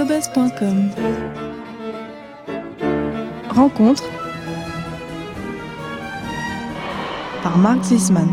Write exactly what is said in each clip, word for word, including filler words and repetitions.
artobase point com. Rencontre par Marc Zisman.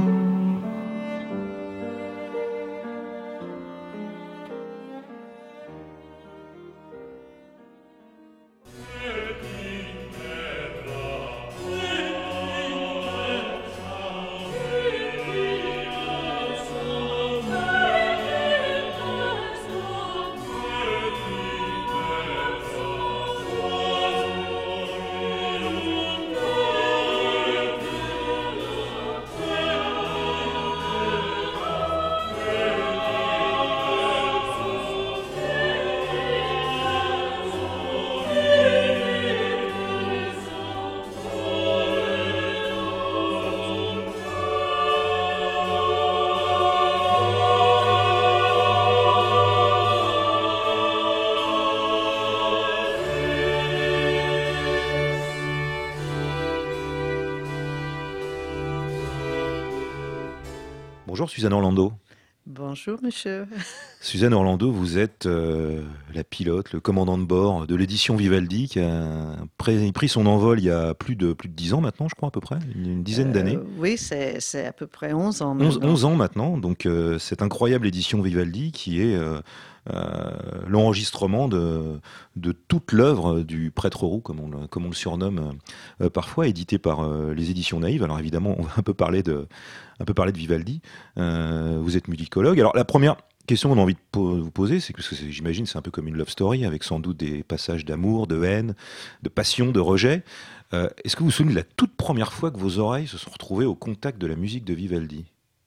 Bonjour Suzanne Orlando. Bonjour monsieur. Suzanne Orlando, vous êtes euh, la pilote, le commandant de bord de l'édition Vivaldi qui a pris, pris son envol il y a plus de, plus de dix ans maintenant, je crois à peu près, une, une dizaine Euh, d'années. oui, c'est, c'est à peu près onze ans onze, maintenant. onze ans maintenant, donc euh, cette incroyable édition Vivaldi qui est euh, euh, l'enregistrement de, de toute l'œuvre du prêtre roux, comme on le, comme on le surnomme euh, parfois, édité par euh, les éditions Naïves. Alors évidemment, on va un peu parler de, un peu parler de Vivaldi. Euh, vous êtes musicologue. Alors la première question qu'on a envie de po- vous poser, c'est que c'est- j'imagine c'est un peu comme une love story, avec sans doute des passages d'amour, de haine, de passion, de rejet. Euh, est-ce que vous vous souvenez de la toute première fois que vos oreilles se sont retrouvées au contact de la musique de Vivaldi ?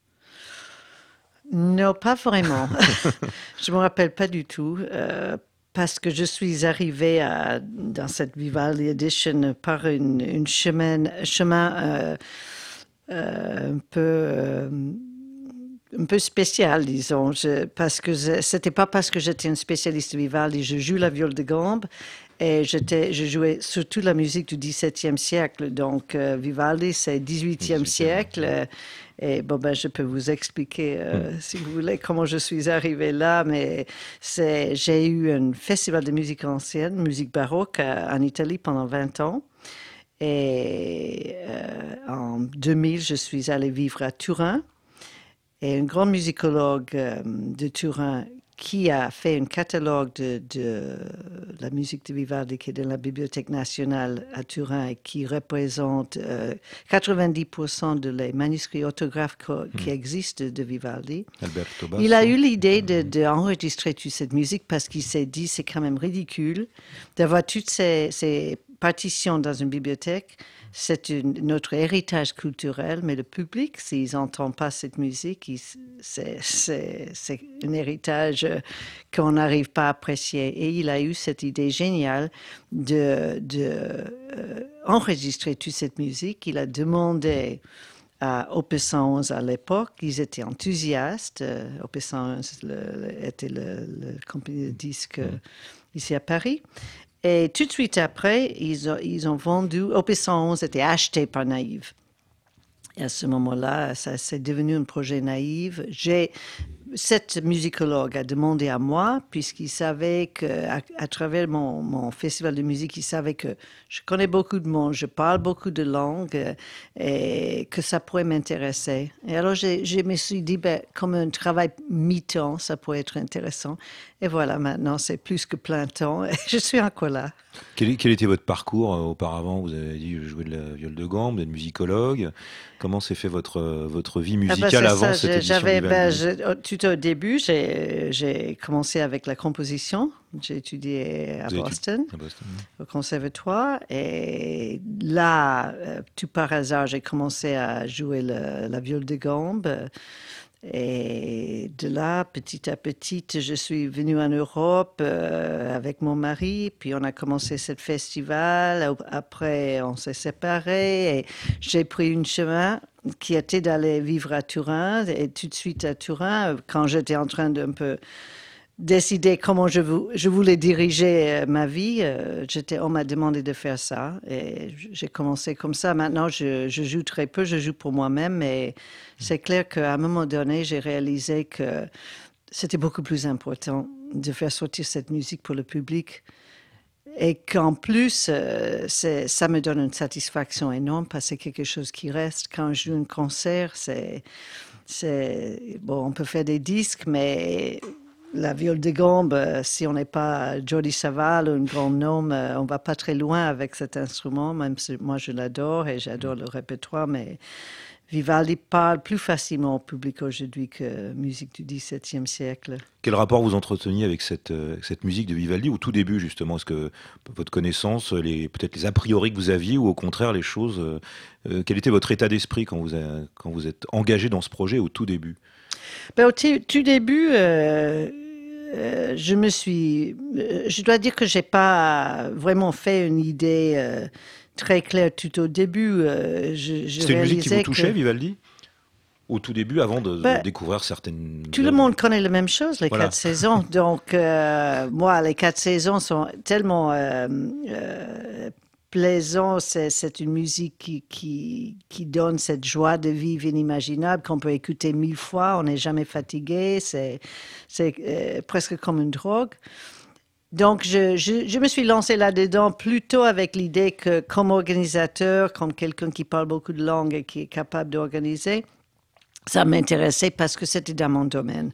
Non, pas vraiment. Je me rappelle pas du tout. euh, parce que je suis arrivée à, dans cette Vivaldi Edition par une, une chemin, chemin euh, euh, un peu... euh, un peu spécial, disons, je, parce que je, c'était pas parce que j'étais une spécialiste de Vivaldi, je joue la viole de gambe et j'étais, je jouais surtout la musique du dix-septième siècle, donc euh, Vivaldi c'est dix-huitième siècle, euh, et bon ben je peux vous expliquer euh, mm. si vous voulez comment je suis arrivée là, mais c'est, j'ai eu un festival de musique ancienne, musique baroque à, en Italie pendant vingt ans. Et euh, en deux mille, je suis allée vivre à Turin. Et un grand musicologue euh, de Turin qui a fait un catalogue de, de la musique de Vivaldi qui est dans la Bibliothèque nationale à Turin et qui représente euh, quatre-vingt-dix pour cent de les manuscrits autographes co- mmh. qui existent de Vivaldi. Alberto Basso. Il a eu l'idée de, d'enregistrer toute cette musique parce qu'il s'est dit c'est quand même ridicule d'avoir toutes ces, ces partitions dans une bibliothèque. C'est une, notre héritage culturel, mais le public, s'ils n'entendent pas cette musique, ils, c'est, c'est, c'est un héritage qu'on n'arrive pas à apprécier. Et il a eu cette idée géniale de, de euh, enregistrer toute cette musique. Il a demandé à Opus cent onze à l'époque, ils étaient enthousiastes. Euh, Opus cent onze le, le, était le, le compagnie de disques euh, ici à Paris. Et tout de suite après, ils ont, ils ont vendu, Opus cent onze était acheté par Naïve. Et à ce moment-là, ça, c'est devenu un projet Naïve. J'ai, cette musicologue a demandé à moi, puisqu'il savait qu'à à travers mon, mon festival de musique, il savait que je connais beaucoup de monde, je parle beaucoup de langues et que ça pourrait m'intéresser. Et alors, j'ai, je me suis dit, ben, comme un travail mi-temps, ça pourrait être intéressant. Et voilà, maintenant, c'est plus que plein temps. Et je suis encore là. Quel, quel était votre parcours euh, auparavant ? Vous avez dit je jouais de la viole de gambe, vous êtes musicologue. Comment s'est fait votre, votre vie musicale ah ben avant ça, cette je, édition j'avais, Vivaldi ? ben, je, Tout au début, j'ai, j'ai commencé avec la composition. J'ai étudié à Boston, à Boston, au conservatoire. Et là, tout par hasard, j'ai commencé à jouer le, la viole de gambe. Et de là, petit à petit, je suis venue en Europe euh, avec mon mari, puis on a commencé ce festival. Après, on s'est séparés et j'ai pris un chemin qui était d'aller vivre à Turin. Et tout de suite à Turin, quand j'étais en train d'un peu décider comment je, vou- je voulais diriger euh, ma vie, euh, j'étais, on m'a demandé de faire ça et j'ai commencé comme ça. Maintenant, je, je joue très peu, je joue pour moi-même, mais c'est clair qu'à un moment donné, j'ai réalisé que c'était beaucoup plus important de faire sortir cette musique pour le public. Et qu'en plus, euh, c'est, ça me donne une satisfaction énorme parce que c'est quelque chose qui reste. Quand je joue un concert, c'est, c'est... Bon, on peut faire des disques, mais la viole de gambe, euh, si on n'est pas Jordi Savall ou un grand nom, euh, on ne va pas très loin avec cet instrument, même si moi je l'adore et j'adore le répertoire, mais Vivaldi parle plus facilement au public aujourd'hui que musique du dix-septième siècle. Quel rapport vous entreteniez avec cette, euh, cette musique de Vivaldi au tout début, justement? Est-ce que votre connaissance, les, peut-être les a priori que vous aviez, ou au contraire les choses, euh, euh, quel était votre état d'esprit quand vous, a, quand vous êtes engagé dans ce projet au tout début? Ben, au t- tout début, euh, euh, je me suis... euh, je dois dire que je n'ai pas vraiment fait une idée... euh, très clair tout au début. Euh, je, je C'était une musique qui vous touchait, que... Vivaldi? Au tout début, avant de, bah, de découvrir certaines... Tout le monde connaît la même chose, les voilà. quatre saisons. Donc, euh, moi, les quatre saisons sont tellement euh, euh, plaisantes. C'est, c'est une musique qui, qui, qui donne cette joie de vivre inimaginable qu'on peut écouter mille fois. On n'est jamais fatigué. C'est, c'est euh, presque comme une drogue. Donc, je, je, je me suis lancée là-dedans plutôt avec l'idée que, comme organisateur, comme quelqu'un qui parle beaucoup de langues et qui est capable d'organiser, ça m'intéressait parce que c'était dans mon domaine.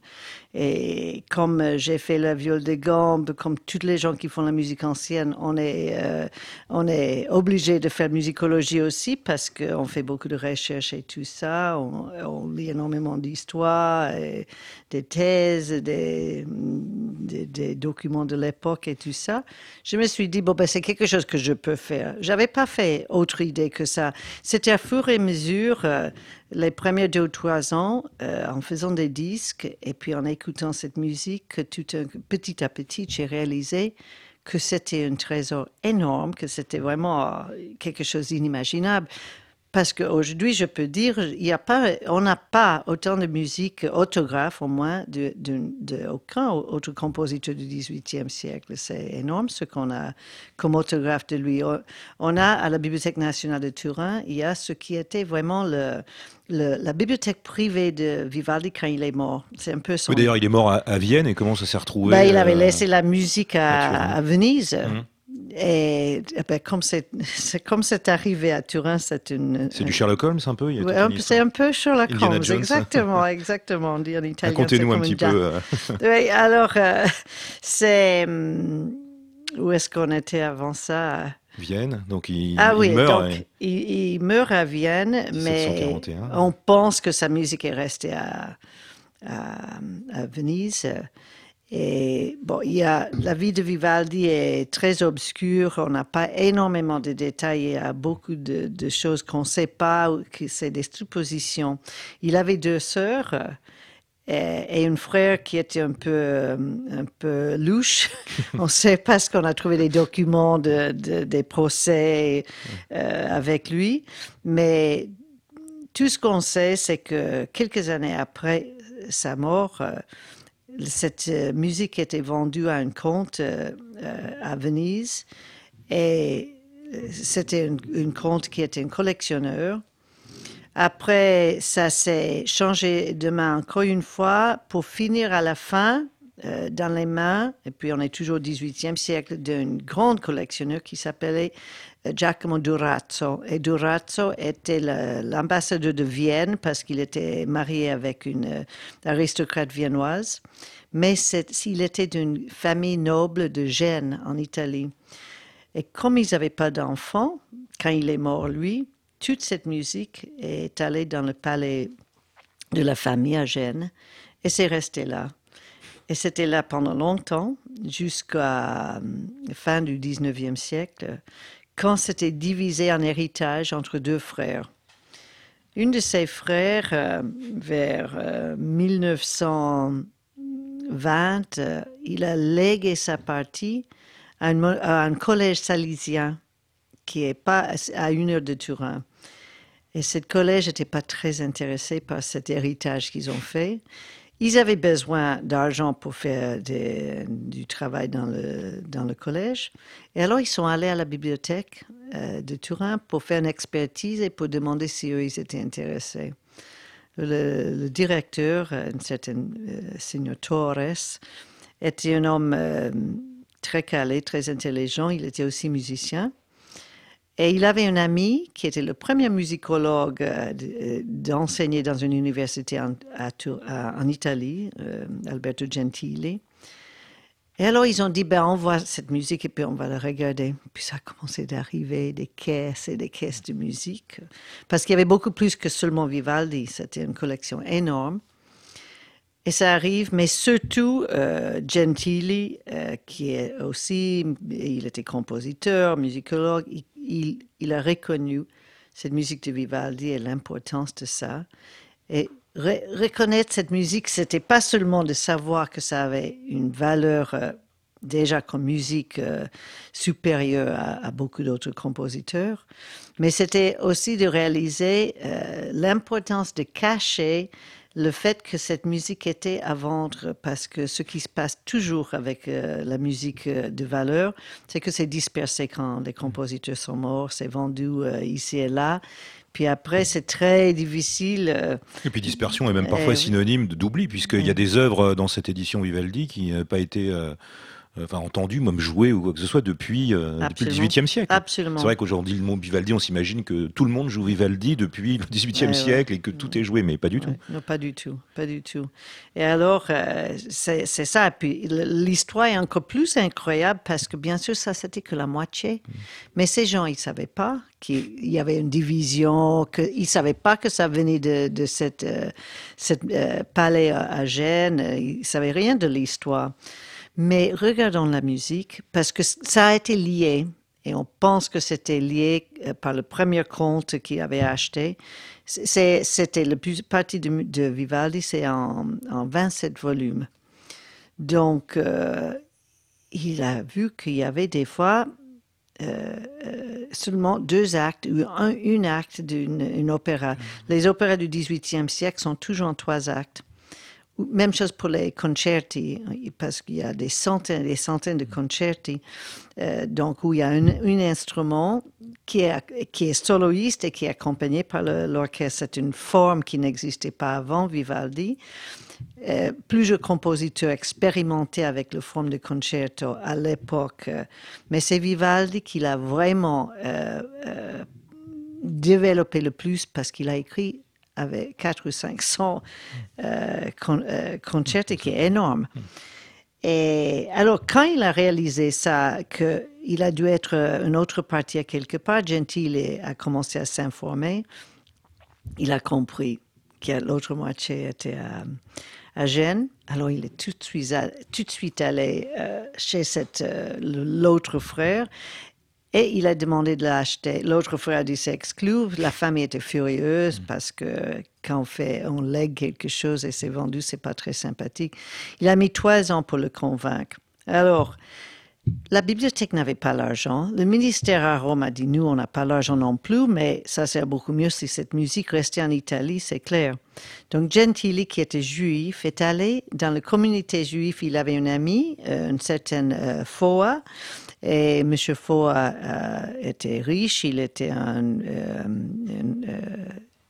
Et comme j'ai fait la viole de gambe, comme tous les gens qui font la musique ancienne, on est, euh, on est obligé de faire musicologie aussi parce qu'on fait beaucoup de recherches et tout ça. On, on lit énormément d'histoires, et des thèses, des, des, des documents de l'époque et tout ça. Je me suis dit, bon, ben, c'est quelque chose que je peux faire. J'avais pas fait autre idée que ça. C'était à fur et à mesure, euh, les premiers deux ou trois ans, euh, en faisant des disques et puis en écoutant cette musique, que tout un, petit à petit, j'ai réalisé que c'était un trésor énorme, que c'était vraiment quelque chose d'inimaginable. Parce qu'aujourd'hui, je peux dire, il y a pas, on n'a pas autant de musique autographe, au moins, de, de, de aucun autre compositeur du dix-huitième siècle. C'est énorme ce qu'on a comme autographe de lui. On a, à la Bibliothèque nationale de Turin, il y a ce qui était vraiment le, le, la bibliothèque privée de Vivaldi quand il est mort. C'est un peu son... Oui, d'ailleurs, il est mort à, à Vienne, et comment ça s'est retrouvé? Ben, il avait euh, laissé la musique à, à Venise. Mmh. Et, et ben, comme, c'est, c'est, comme c'est arrivé à Turin, c'est une... C'est du Sherlock Holmes, un peu? Il y a Ouais, toute un, une c'est un peu Sherlock Indiana Holmes, Jones. exactement, exactement. On dit en italien. Racontez-nous un petit da- peu. Euh... Oui, alors, euh, c'est... hum, où est-ce qu'on était avant ça? Vienne, donc il, Ah oui, il meurt. donc et... il, il meurt à Vienne, mais dix-sept cent quarante et un. on pense que sa musique est restée à, à, à Venise. Et bon, il y a, la vie de Vivaldi est très obscure, on n'a pas énormément de détails, il y a beaucoup de, de choses qu'on ne sait pas, ou que c'est des suppositions. Il avait deux sœurs et, et un frère qui était un peu, un peu louche. On sait parce qu'on a trouvé des documents de, de, des procès euh, avec lui, mais tout ce qu'on sait, c'est que quelques années après sa mort, euh, cette euh, musique était vendue à un comte euh, euh, à Venise et c'était un, un comte qui était un collectionneur. Après, ça s'est changé de main encore une fois pour finir à la fin euh, dans les mains, et puis on est toujours au dix-huitième siècle, d'un grand collectionneur qui s'appelait Giacomo Durazzo. Et Durazzo était le, l'ambassadeur de Vienne parce qu'il était marié avec une euh, aristocrate viennoise, mais il était d'une famille noble de Gênes en Italie. Et comme ils n'avaient pas d'enfants, quand il est mort, lui, toute cette musique est allée dans le palais de la famille à Gênes et c'est resté là. Et c'était là pendant longtemps, jusqu'à la fin du dix-neuvième siècle, quand c'était divisé en héritage entre deux frères. Un de ses frères, euh, vers euh, mille neuf cent vingt, euh, il a légué sa partie à un, à un collège salésien qui est pas à une heure de Turin. Et ce collège n'était pas très intéressé par cet héritage qu'ils ont fait. Ils avaient besoin d'argent pour faire des, du travail dans le, dans le collège. Et alors, ils sont allés à la bibliothèque euh, de Turin pour faire une expertise et pour demander si eux, ils étaient intéressés. le, le directeur, un certain euh, Signor Torres, était un homme euh, très calé, très intelligent. Il était aussi musicien. Et il avait un ami qui était le premier musicologue euh, d'enseigner dans une université en, à, à, en Italie, euh, Alberto Gentili. Et alors, ils ont dit, ben, on voit cette musique et puis on va la regarder. Puis ça a commencé d'arriver, des caisses et des caisses de musique. Parce qu'il y avait beaucoup plus que seulement Vivaldi. C'était une collection énorme. Et ça arrive, mais surtout euh, Gentili, euh, qui est aussi, il était compositeur, musicologue, il, il, il a reconnu cette musique de Vivaldi et l'importance de ça. Et Re- reconnaître cette musique, c'était pas seulement de savoir que ça avait une valeur euh, déjà comme musique euh, supérieure à, à beaucoup d'autres compositeurs, mais c'était aussi de réaliser euh, l'importance de cacher le fait que cette musique était à vendre, parce que ce qui se passe toujours avec euh, la musique euh, de valeur, c'est que c'est dispersé quand les compositeurs sont morts, c'est vendu euh, ici et là. Puis après, c'est très difficile. Euh, et puis dispersion est même parfois euh, synonyme d'oubli, puisqu'il oui. y a des œuvres dans cette édition Vivaldi qui n'ont pas été euh, enfin, entendues, même jouées ou quoi que ce soit depuis, euh, depuis le dix-huitième siècle. Absolument. C'est vrai qu'aujourd'hui, le mot Vivaldi, on s'imagine que tout le monde joue Vivaldi depuis le dix-huitième Ouais, siècle ouais. et que tout est joué, mais pas du Ouais. tout. Non, pas du tout, pas du tout. Et alors, euh, c'est, c'est ça. Puis l'histoire est encore plus incroyable parce que bien sûr, ça, c'était que la moitié. Mm. Mais ces gens, ils ne savaient pas qu'il y avait une division, qu'ils ne savaient pas que ça venait de, de cette, euh, cette euh, palais à, à Gênes. Ils ne savaient rien de l'histoire. Mais regardons la musique, parce que ça a été lié, et on pense que c'était lié par le premier comte qui avait acheté. C'est, c'était la plus partie de, de Vivaldi, c'est en, en vingt-sept volumes. Donc, euh, il a vu qu'il y avait des fois euh, seulement deux actes ou un, un acte d'une opéra. Les opéras du dix-huitième siècle sont toujours en trois actes. Même chose pour les concerti, parce qu'il y a des centaines et des centaines de concerti, euh, donc où il y a un, un instrument qui est, qui est soloiste et qui est accompagné par le, l'orchestre. C'est une forme qui n'existait pas avant Vivaldi. Euh, plusieurs compositeurs expérimentaient avec la forme de concerto à l'époque, euh, mais c'est Vivaldi qui l'a vraiment euh, euh, développé le plus parce qu'il a écrit avec quatre ou cinq cents euh, con, euh, concerti, qui est énorme. Et alors, quand il a réalisé ça, qu'il a dû être une autre partie à quelque part, Gentili a commencé à s'informer. Il a compris que l'autre moitié était à, à Gênes. Alors, il est tout de suite, tout de suite allé euh, chez cette, euh, l'autre frère. Et il a demandé de l'acheter. L'autre frère a dit c'est exclu. La famille était furieuse parce que quand on fait, on lègue quelque chose et c'est vendu, c'est pas très sympathique. Il a mis trois ans pour le convaincre. Alors, la bibliothèque n'avait pas l'argent. Le ministère à Rome a dit nous, on n'a pas l'argent non plus, mais ça sert beaucoup mieux si cette musique restait en Italie, c'est clair. Donc Gentili, qui était juif, est allé dans la communauté juive. Il avait un ami, euh, une certaine euh, Foa. Et M. Foa euh, était riche, il était un, euh, un euh,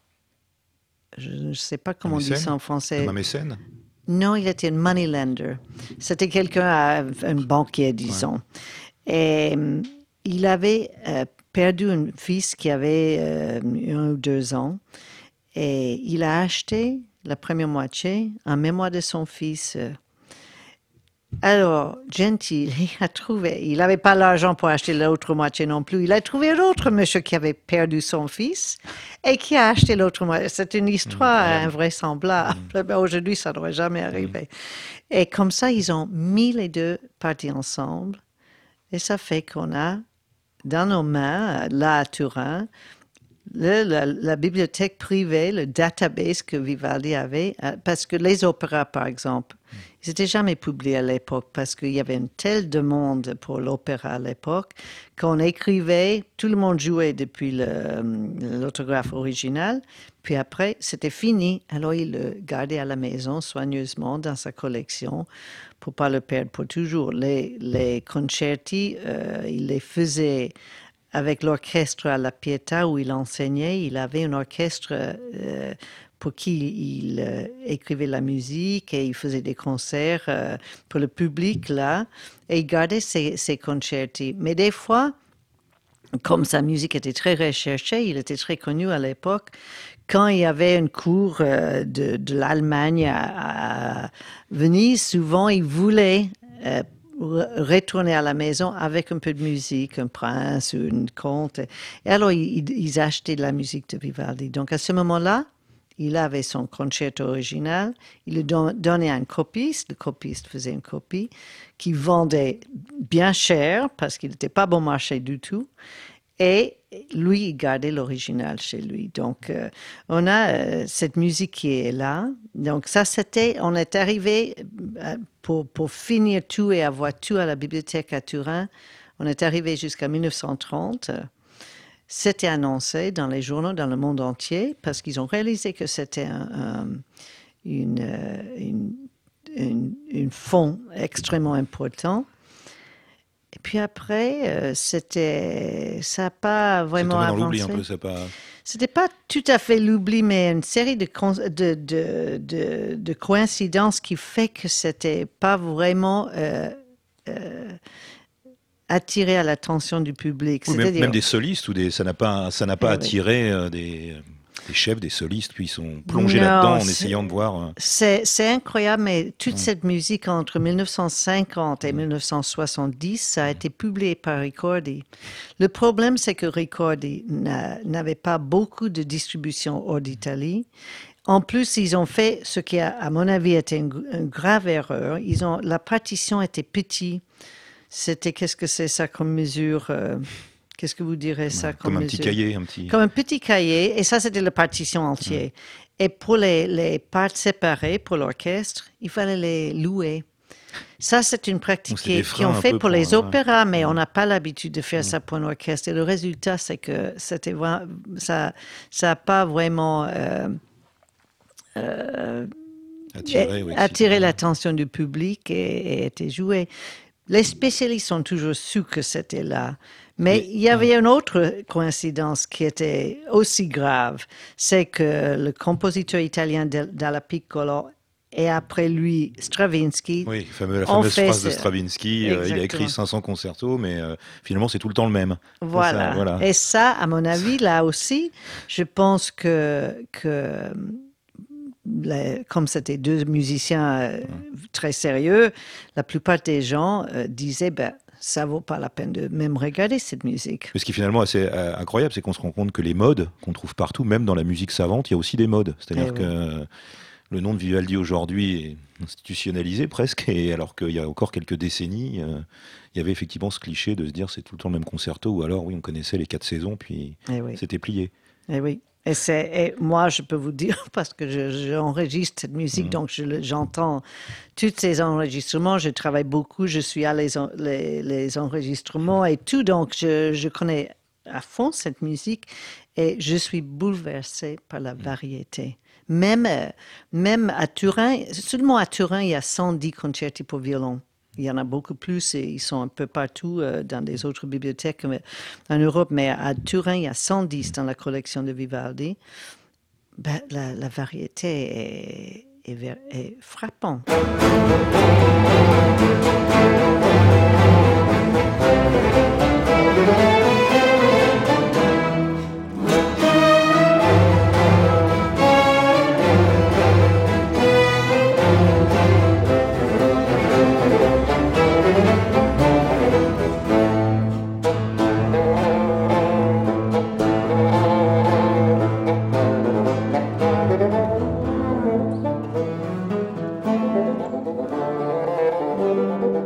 je ne sais pas comment on dit ça en français. Un mécène? Non, il était un money lender. C'était quelqu'un, un banquier, disons. Ouais. Et il avait euh, perdu un fils qui avait euh, un ou deux ans. Et il a acheté la première moitié en mémoire de son fils. Alors, Gentili a trouvé, il n'avait pas l'argent pour acheter l'autre moitié non plus, il a trouvé un autre monsieur qui avait perdu son fils et qui a acheté l'autre moitié. C'est une histoire mmh, invraisemblable. Mmh. Aujourd'hui, ça ne devrait jamais arriver. Mmh. Et comme ça, ils ont mis les deux parties ensemble et ça fait qu'on a dans nos mains, là à Turin, Le, la, la bibliothèque privée, le database que Vivaldi avait, parce que les opéras, par exemple, mm. ils n'étaient jamais publiés à l'époque parce qu'il y avait une telle demande pour l'opéra à l'époque qu'on écrivait, tout le monde jouait depuis le, l'autographe original, puis après, c'était fini. Alors, il le gardait à la maison soigneusement dans sa collection pour ne pas le perdre pour toujours. Les, les concerti, euh, il les faisait avec l'orchestre à la Pietà où il enseignait. Il avait un orchestre euh, pour qui il euh, écrivait la musique et il faisait des concerts euh, pour le public là, et il gardait ses, ses concerti. Mais des fois, comme sa musique était très recherchée, il était très connu à l'époque, quand il y avait une cour euh, de, de l'Allemagne à, à Venise, souvent il voulait euh, retourner à la maison avec un peu de musique, un prince ou une comte. Et alors, ils, ils achetaient de la musique de Vivaldi. Donc, à ce moment-là, il avait son concerto original, il le don, donnait à un copiste, le copiste faisait une copie, qui vendait bien cher, parce qu'il n'était pas bon marché du tout, et lui, il gardait l'original chez lui. Donc, euh, on a euh, cette musique qui est là. Donc, ça, c'était, on est arrivé, euh, pour, pour finir tout et avoir tout à la bibliothèque à Turin, on est arrivé jusqu'à mille neuf cent trente. C'était annoncé dans les journaux dans le monde entier parce qu'ils ont réalisé que c'était un, un, une, une, une, une fonds extrêmement important. Et puis après, euh, c'était, ça n'a pas vraiment avancé. avancé. Dans l'oubli un peu, ça pas. C'était pas tout à fait l'oubli, mais une série de, de, de, de, de coïncidences qui fait que c'était pas vraiment euh, euh, attiré à l'attention du public. Oui, même, même des solistes, ou des, ça n'a pas, ça n'a pas eh attiré oui. euh, des, des chefs, des solistes, puis ils sont plongés non, là-dedans en essayant de voir. Euh... C'est, c'est incroyable, mais toute mmh. cette musique entre mille neuf cent cinquante et mmh. mille neuf cent soixante-dix, ça a été publié par Ricordi. Le problème, c'est que Ricordi n'a, n'avait pas beaucoup de distribution hors d'Italie. En plus, ils ont fait ce qui, a, à mon avis, était une, une grave erreur. Ils ont, la partition était petite. C'était, qu'est-ce que c'est ça comme mesure euh, Qu'est-ce que vous direz ça comme, comme un mesure? Petit cahier, un petit... Comme un petit cahier. Et ça, c'était la partition entière. Ouais. Et pour les, les parts séparées, pour l'orchestre, il fallait les louer. Ça, c'est une pratique qui, qui ont fait pour, pour les opéras, mais ouais. on n'a pas l'habitude de faire ouais. ça pour un orchestre. Et le résultat, c'est que c'était, ça n'a pas vraiment... Euh, euh, attiré, oui, attiré l'attention du public et, et été joué. Les spécialistes ont toujours su que c'était là. Mais oui, il y avait ouais. une autre coïncidence qui était aussi grave. C'est que le compositeur italien Dalla Piccolo et après lui Stravinsky. Oui, fameux, la fameuse phrase de Stravinsky. Euh, il a écrit cinq cents concertos, mais euh, finalement c'est tout le temps le même. Voilà. Ça, voilà. Et ça, à mon avis, là aussi, je pense que... que Les, comme c'était deux musiciens euh, très sérieux, la plupart des gens euh, disaient ben, ça vaut pas la peine de même regarder cette musique. Mais ce qui est finalement assez euh, incroyable, c'est qu'on se rend compte que les modes qu'on trouve partout, même dans la musique savante, il y a aussi des modes. C'est-à-dire eh que oui. le nom de Vivaldi aujourd'hui est institutionnalisé presque, et alors qu'il y a encore quelques décennies, euh, il y avait effectivement ce cliché de se dire c'est tout le temps le même concerto, ou alors oui, on connaissait les quatre saisons, puis eh oui. c'était plié. Eh oui. Et, c'est, et moi, je peux vous dire, parce que je, j'enregistre cette musique, mmh. donc je, j'entends tous ces enregistrements, je travaille beaucoup, je suis à les, les, les enregistrements et tout, donc je, je connais à fond cette musique et je suis bouleversée par la variété. Même, même à Turin, seulement à Turin, il y a cent dix concerti pour violon. Il y en a beaucoup plus et ils sont un peu partout euh, dans des autres bibliothèques en Europe. Mais à Turin, il y a cent dix dans la collection de Vivaldi. Ben, la, la variété est, est, est frappante. Thank you.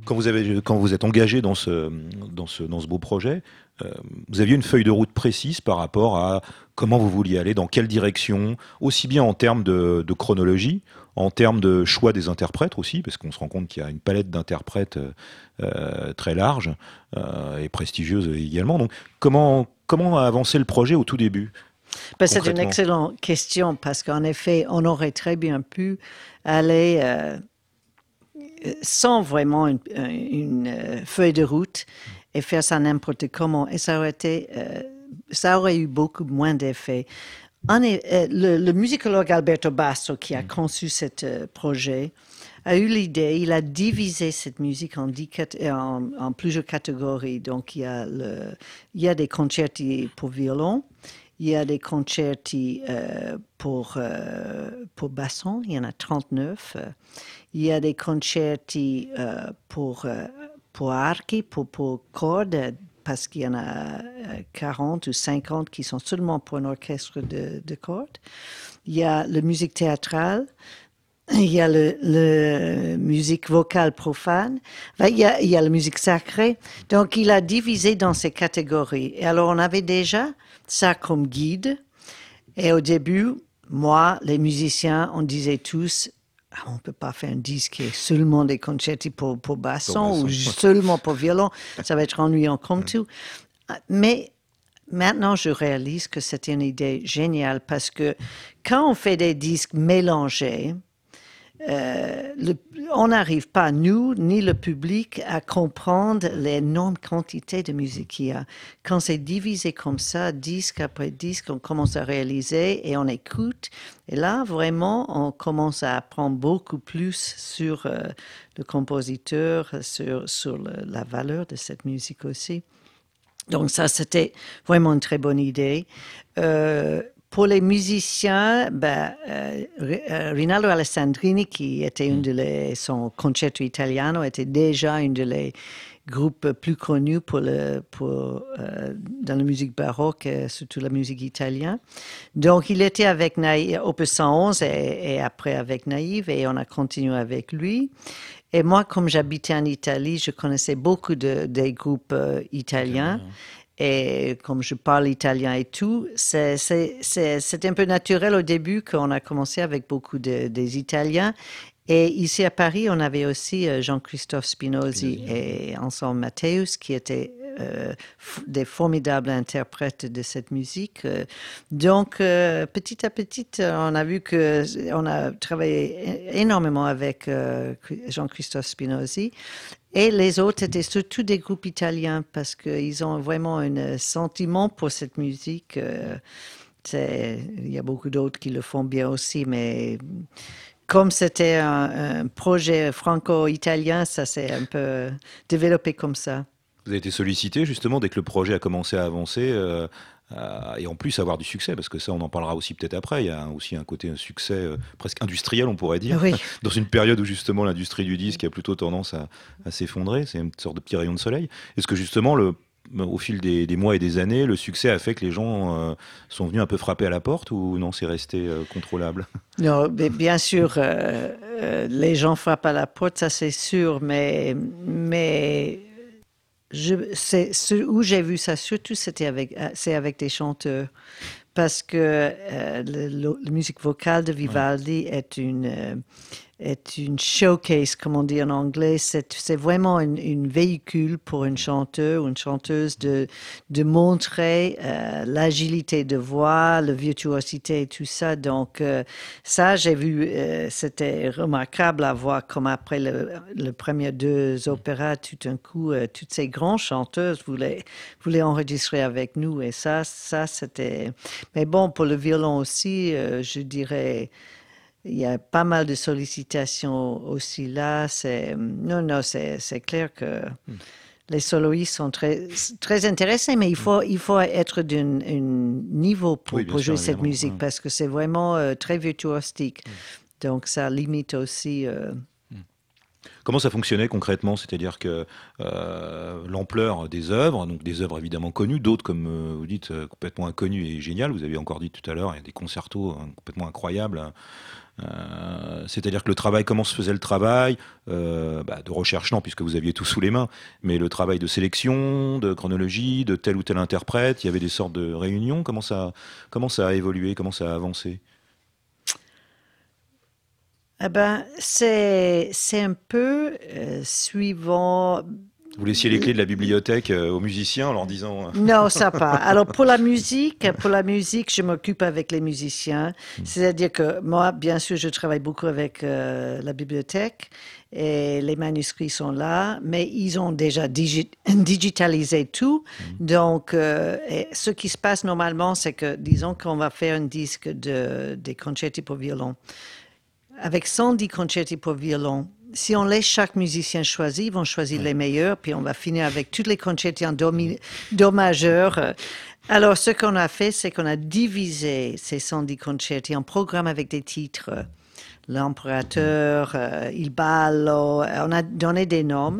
Quand vous avez, quand vous êtes engagé dans ce, dans ce, dans ce beau projet, euh, vous aviez une feuille de route précise par rapport à comment vous vouliez aller, dans quelle direction, aussi bien en termes de, de chronologie, en termes de choix des interprètes aussi, parce qu'on se rend compte qu'il y a une palette d'interprètes euh, très large euh, et prestigieuse également. Donc, comment, comment a avancé le projet au tout début? Ben, c'est une excellente question parce qu'en effet, on aurait très bien pu aller euh, sans vraiment une, une feuille de route et faire ça n'importe comment. Et ça aurait été, euh, ça aurait eu beaucoup moins d'effet. Le, le musicologue Alberto Basso, qui a conçu ce euh, projet, a eu l'idée, il a divisé cette musique en, dix, en, en plusieurs catégories. Donc, il y a, le, il y a des concerti pour violon, il y a des concerti euh, pour, euh, pour basson, il y en a trente-neuf. Il y a des concerti euh, pour, euh, pour archi, pour, pour cordes, parce qu'il y en a quarante ou cinquante qui sont seulement pour un orchestre de, de cordes. Il y a la musique théâtrale, il y a la musique vocale profane, enfin, il y a, il y a la musique sacrée. Donc, il a divisé dans ces catégories. Et alors, on avait déjà ça comme guide. Et au début, moi, les musiciens, on disait tous, ah, on ne peut pas faire un disque qui est seulement des concerti pour, pour basson ou seulement pour violon. Ça va être ennuyant comme tout. Mais maintenant, je réalise que c'est une idée géniale parce que quand on fait des disques mélangés, Euh, le, on n'arrive pas, nous, ni le public, à comprendre l'énorme quantité de musique qu'il y a. Quand c'est divisé comme ça, disque après disque, on commence à réaliser et on écoute. Et là, vraiment, on commence à apprendre beaucoup plus sur euh, le compositeur, sur, sur le, la valeur de cette musique aussi. Donc ça, c'était vraiment une très bonne idée. Euh, Pour les musiciens, ben, euh, Rinaldo Alessandrini, qui était une de les, son concerto italiano, était déjà un de les groupes plus connus pour le, pour, euh, dans la musique baroque, et surtout la musique italienne. Donc, il était avec Naïve, Opus cent onze et, et après avec Naïve, et on a continué avec lui. Et moi, comme j'habitais en Italie, je connaissais beaucoup de, des groupes euh, italiens. Et comme je parle italien et tout, c'est, c'est, c'est, c'est un peu naturel au début qu'on a commencé avec beaucoup de, des Italiens. Et ici à Paris, on avait aussi Jean-Christophe Spinozzi et Ensemble Matthäus, qui étaient euh, f- des formidables interprètes de cette musique. Donc, euh, petit à petit, on a vu qu'on a travaillé énormément avec euh, Jean-Christophe Spinozzi. Et les autres étaient surtout des groupes italiens parce qu'ils ont vraiment un sentiment pour cette musique. C'est, il y a beaucoup d'autres qui le font bien aussi, mais comme c'était un, un projet franco-italien, ça s'est un peu développé comme ça. Vous avez été sollicité justement dès que le projet a commencé à avancer euh, euh, et en plus avoir du succès, parce que ça on en parlera aussi peut-être après, il y a aussi un côté un succès euh, presque industriel on pourrait dire, oui. Dans une période où justement l'industrie du disque a plutôt tendance à, à s'effondrer, c'est une sorte de petit rayon de soleil. Est-ce que justement le, au fil des, des mois et des années, le succès a fait que les gens euh, sont venus un peu frapper à la porte ou non, c'est resté euh, contrôlable? Non, mais bien sûr, euh, euh, les gens frappent à la porte, ça c'est sûr, mais... mais... Je, c'est, ce, où j'ai vu ça surtout, c'était avec, c'est avec des chanteurs. Parce que euh, le, le, la musique vocale de Vivaldi ouais. est une... Euh, est une showcase, comme on dit en anglais. C'est, c'est vraiment une, une véhicule pour une chanteur ou une chanteuse de, de montrer euh, l'agilité de voix, la virtuosité et tout ça. Donc, euh, ça, j'ai vu, euh, c'était remarquable à voir comme après le, le premier deux opéras, tout d'un coup, euh, toutes ces grandes chanteuses voulaient, voulaient enregistrer avec nous. Et ça, ça, c'était... Mais bon, pour le violon aussi, euh, je dirais... Il y a pas mal de sollicitations aussi là. C'est, non, non, c'est, c'est clair que mm. les soloistes sont très, très intéressés, mais il faut, mm. il faut être d'un niveau pour, oui, pour sûr, jouer cette musique mm. parce que c'est vraiment euh, très virtuostique. Mm. Donc, ça limite aussi... Euh, Comment ça fonctionnait concrètement? C'est-à-dire que euh, l'ampleur des œuvres, donc des œuvres évidemment connues, d'autres comme euh, vous dites euh, complètement inconnues et géniales. Vous avez encore dit tout à l'heure, il y a des concertos hein, complètement incroyables. Euh, c'est-à-dire que le travail, comment se faisait le travail euh, bah, de recherche, non, puisque vous aviez tout sous les mains, mais le travail de sélection, de chronologie, de tel ou tel interprète, il y avait des sortes de réunions. Comment ça, comment ça a évolué, comment ça a avancé? Eh ben, c'est, c'est un peu euh, suivant. Vous laissiez les clés de la bibliothèque euh, aux musiciens en leur disant... euh, Non, ça pas. Alors pour la musique, pour la musique, je m'occupe avec les musiciens. C'est-à-dire que moi, bien sûr, je travaille beaucoup avec euh, la bibliothèque et les manuscrits sont là, mais ils ont déjà digi- digitalisé tout. Donc, euh, et ce qui se passe normalement, c'est que, disons qu'on va faire un disque de, des concerti pour violon. Avec cent dix concerti pour violon, si on laisse chaque musicien choisir, ils vont choisir les meilleurs, puis on va finir avec tous les concerti en do, mi- do majeur. Alors, ce qu'on a fait, c'est qu'on a divisé ces cent dix concerti en programmes avec des titres. L'Impérateur, euh, Il Ballo, on a donné des noms.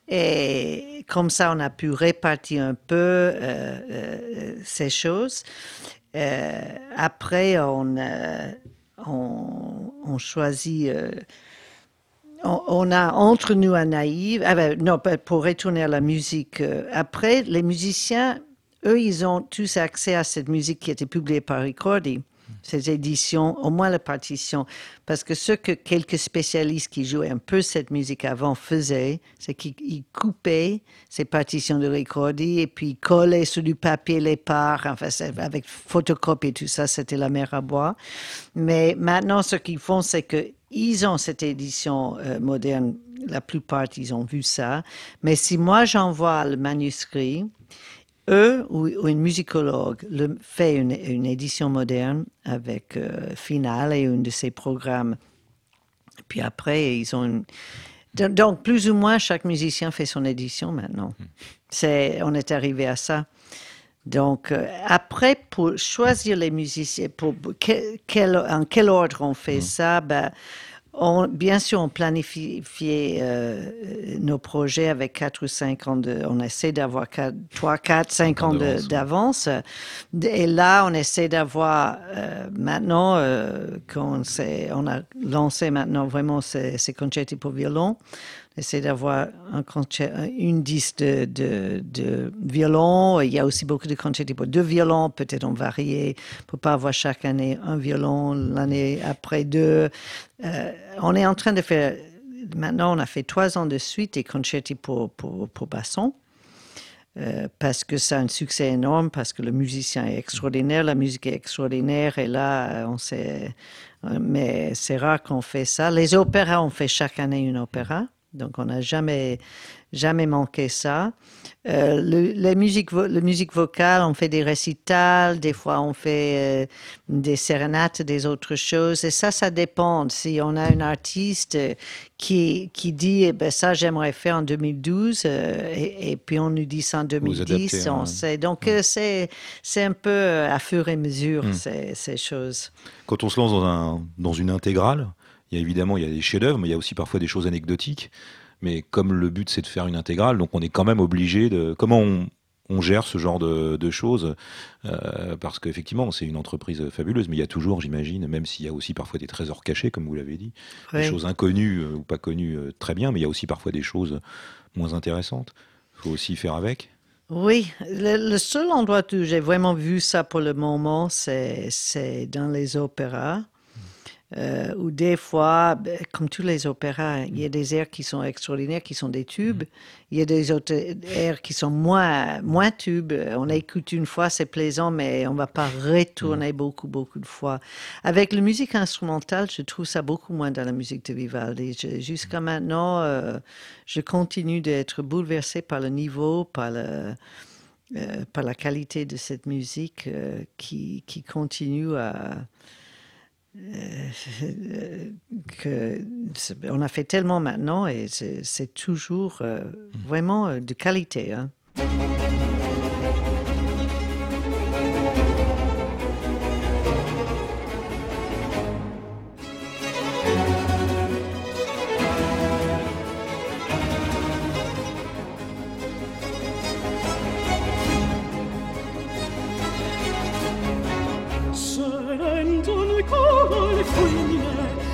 Et comme ça, on a pu répartir un peu euh, euh, ces choses. Euh, après, on... Euh, On, on choisit, euh, on, on a entre nous un naïf, ah ben, non, pour retourner à la musique, euh, après, les musiciens, eux, ils ont tous accès à cette musique qui a été publiée par Ricordi, ces éditions, au moins la partition, parce que ce que quelques spécialistes qui jouaient un peu cette musique avant faisaient, c'est qu'ils coupaient ces partitions de Ricordi et puis collaient sur du papier les parts, enfin, avec photocopie et tout ça, c'était la mer à boire. Mais maintenant, ce qu'ils font, c'est qu'ils ont cette édition euh, moderne, la plupart, ils ont vu ça, mais si moi j'envoie le manuscrit, eux ou, ou une musicologue le, fait une, une édition moderne avec euh, Finale et un de ses programmes. Puis après, ils ont une... Donc, plus ou moins, chaque musicien fait son édition maintenant. C'est, on est arrivé à ça. Donc, euh, après, pour choisir les musiciens, pour quel, quel, en quel ordre on fait mmh. ça, ben, on, bien sûr, on planifie euh, nos projets avec quatre ou cinq ans de... On essaie d'avoir trois, quatre, cinq ans de, d'avance. Et là, on essaie d'avoir... Euh, maintenant, euh, qu'on on a lancé maintenant vraiment ces, ces concerti pour violon, on essaie d'avoir un concert, une disque de, de, de violon. Il y a aussi beaucoup de concerti pour deux violons. Peut-être on varie. On ne peut pas avoir chaque année un violon, l'année après deux. Euh, on est en train de faire... Maintenant, on a fait trois ans de suite des concerti pour, pour, pour basson. Euh, parce que ça a un succès énorme, parce que le musicien est extraordinaire, la musique est extraordinaire. Et là, on sait... Mais c'est rare qu'on fait ça. Les opéras, on fait chaque année une opéra. Donc, on n'a jamais, jamais manqué ça. Euh, le, la musique, la musique vocale, on fait des récitals, des fois on fait euh, des sérénates, des autres choses. Et ça, ça dépend. Si on a un artiste qui, qui dit, eh ben, ça, j'aimerais faire en deux mille douze, euh, et, et puis on nous dit ça en deux mille dix, adaptez, on hein. sait. Donc, mmh. c'est, c'est un peu à fur et à mesure, mmh. ces, ces choses. Quand on se lance dans, un, dans une intégrale, il y a évidemment il y a des chefs-d'œuvre, mais il y a aussi parfois des choses anecdotiques. Mais comme le but, c'est de faire une intégrale, donc on est quand même obligé de... Comment on, on gère ce genre de, de choses euh, parce qu'effectivement, c'est une entreprise fabuleuse, mais il y a toujours, j'imagine, même s'il y a aussi parfois des trésors cachés, comme vous l'avez dit, oui. des choses inconnues euh, ou pas connues euh, très bien, mais il y a aussi parfois des choses moins intéressantes. Il faut aussi faire avec. Oui, le, le seul endroit où j'ai vraiment vu ça pour le moment, c'est, c'est dans les opéras. Euh, où des fois, comme tous les opéras, il y a des airs qui sont extraordinaires, qui sont des tubes. Il y a des autres airs qui sont moins, moins tubes. On écoute une fois, c'est plaisant, mais on ne va pas retourner beaucoup, beaucoup de fois. Avec la musique instrumentale, je trouve ça beaucoup moins dans la musique de Vivaldi. Je, jusqu'à maintenant, euh, je continue d'être bouleversée par le niveau, par le... Euh, par la qualité de cette musique euh, qui, qui continue à... Euh, que on a fait tellement maintenant et c'est, c'est toujours euh, vraiment euh, de qualité. Hein. Serendo nel coro le fulmine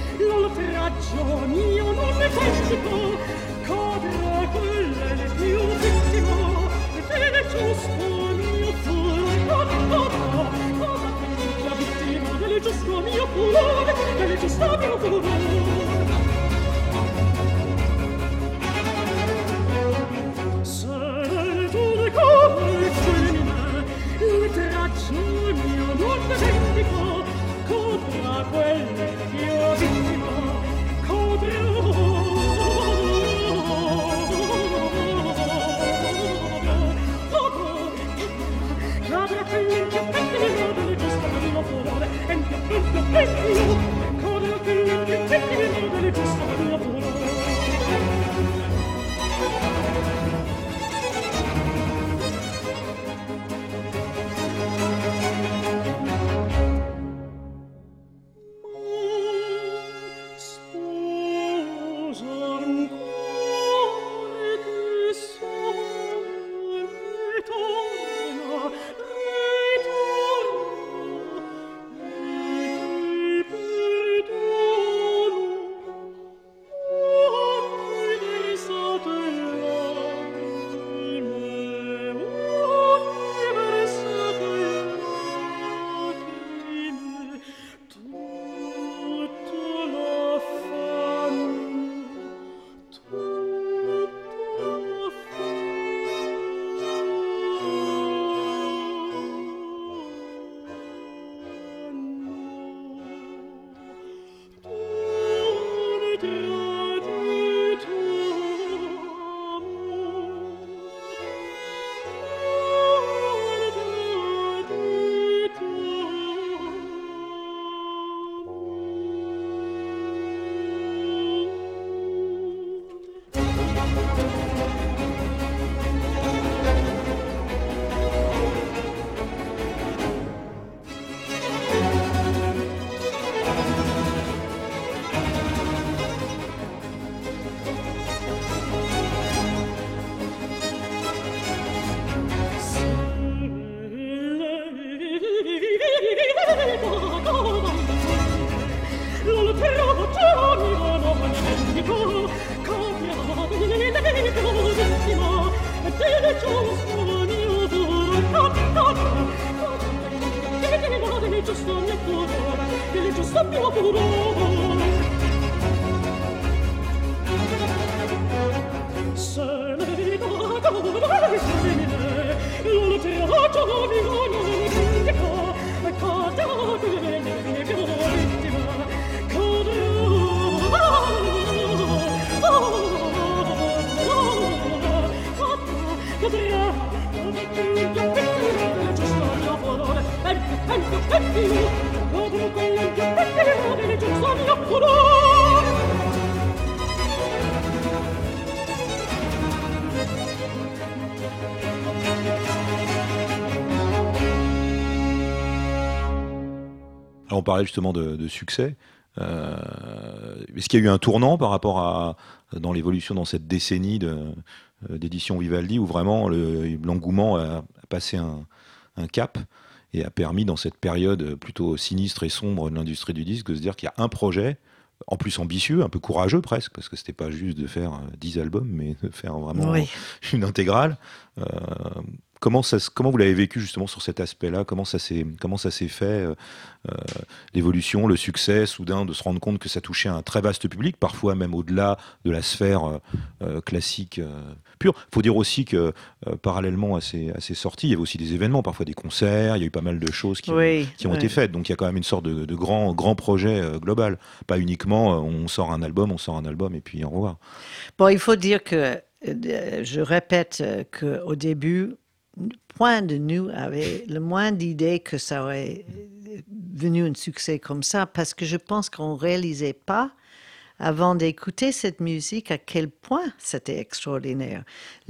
Alors on parlait justement de, de succès. Euh, est-ce qu'il y a eu un tournant par rapport à dans l'évolution dans cette décennie de, d'édition Vivaldi où vraiment le, l'engouement a, a passé un, un cap et a permis dans cette période plutôt sinistre et sombre de l'industrie du disque de se dire qu'il y a un projet, en plus ambitieux, un peu courageux presque, parce que c'était pas juste de faire dix albums, mais de faire vraiment oui. une intégrale. Euh, Comment, ça, comment vous l'avez vécu justement sur cet aspect-là ? Comment ça s'est, comment ça s'est fait, euh, l'évolution, le succès, soudain de se rendre compte que ça touchait un très vaste public, parfois même au-delà de la sphère euh, classique euh, pure. Il faut dire aussi que euh, parallèlement à ces, à ces sorties, il y avait aussi des événements, parfois des concerts, il y a eu pas mal de choses qui, oui, ont, qui ont oui. été faites. Donc il y a quand même une sorte de, de grand, grand projet euh, global. Pas uniquement euh, on sort un album, on sort un album et puis au revoir. Bon, il faut dire que, euh, je répète euh, qu'au début, point de nous avait le moins d'idées que ça aurait venu un succès comme ça, parce que je pense qu'on ne réalisait pas, avant d'écouter cette musique, à quel point c'était extraordinaire.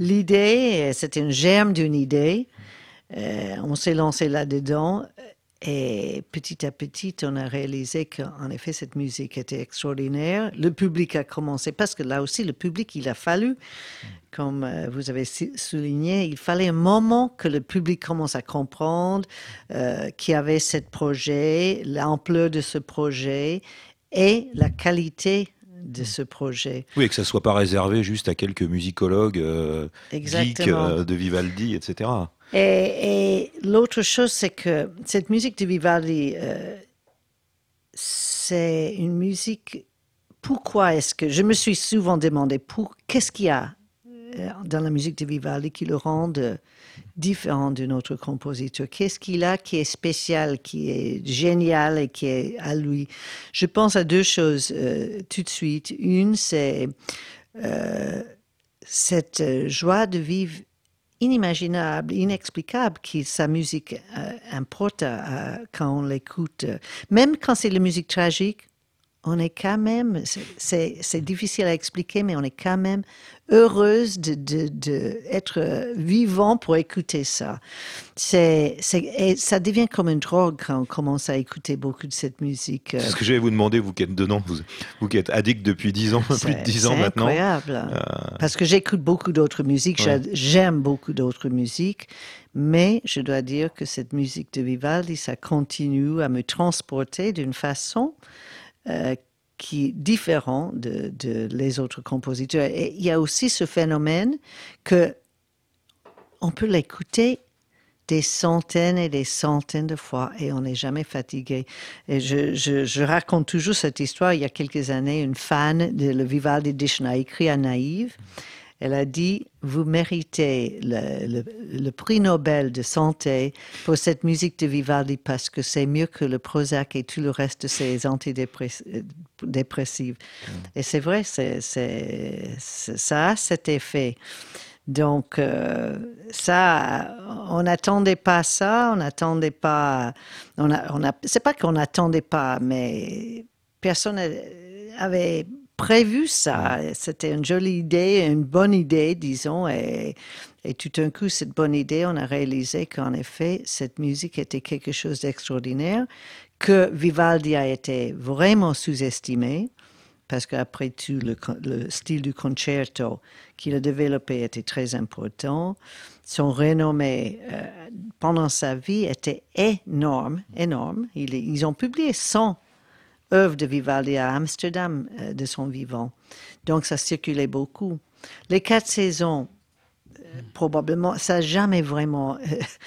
L'idée, c'était un germe d'une idée, euh, on s'est lancé là-dedans, et petit à petit, on a réalisé qu'en effet, cette musique était extraordinaire. Le public a commencé, parce que là aussi, le public, il a fallu, comme vous avez souligné, il fallait un moment que le public commence à comprendre euh, qu'il y avait ce projet, l'ampleur de ce projet et la qualité de ce projet. Oui, et que ça ne soit pas réservé juste à quelques musicologues euh, geeks euh, de Vivaldi, et cetera. Et, et l'autre chose, c'est que cette musique de Vivaldi, euh, c'est une musique... Pourquoi est-ce que... Je me suis souvent demandé, pour, qu'est-ce qu'il y a dans la musique de Vivaldi qui le rend différent d'un autre compositeur? Qu'est-ce qu'il a qui est spécial, qui est génial et qui est à lui? Je pense à deux choses euh, tout de suite. Une, c'est euh, cette joie de vivre inimaginable, inexplicable que sa musique euh, importe à, quand on l'écoute. Même quand c'est la musique tragique, on est quand même, c'est, c'est difficile à expliquer, mais on est quand même heureuse de, de, de être vivant pour écouter ça. C'est, c'est, et ça devient comme une drogue quand on commence à écouter beaucoup de cette musique. C'est ce que j'allais vous demander, vous qui êtes dedans, vous, vous qui êtes addict depuis dix ans, c'est, plus de dix ans maintenant. C'est incroyable, euh... parce que j'écoute beaucoup d'autres musiques, ouais. J'aime beaucoup d'autres musiques, mais je dois dire que cette musique de Vivaldi, ça continue à me transporter d'une façon... Euh, qui est différent de, de les autres compositeurs. Et il y a aussi ce phénomène que on peut l'écouter des centaines et des centaines de fois et on n'est jamais fatigué. Et je, je, je raconte toujours cette histoire. Il y a quelques années, une fan de le Vivaldi Edition a écrit à Naïve. Elle a dit, vous méritez le, le, le prix Nobel de santé pour cette musique de Vivaldi parce que c'est mieux que le Prozac et tout le reste de ces antidépressifs. Mmh. Et c'est vrai, c'est, c'est, c'est, ça a cet effet. Donc, euh, ça, on n'attendait pas ça, on n'attendait pas... On a, on a, c'est pas qu'on n'attendait pas, mais personne avait... prévu ça. C'était une jolie idée, une bonne idée, disons, et, et tout d'un coup, cette bonne idée, on a réalisé qu'en effet, cette musique était quelque chose d'extraordinaire, que Vivaldi a été vraiment sous-estimé, parce qu'après tout, le, le style du concerto qu'il a développé était très important. Son renommée euh, pendant sa vie était énorme, énorme. Il, ils ont publié cent œuvre de Vivaldi à Amsterdam euh, de son vivant. Donc, ça circulait beaucoup. Les quatre saisons, euh, probablement, ça n'a jamais vraiment...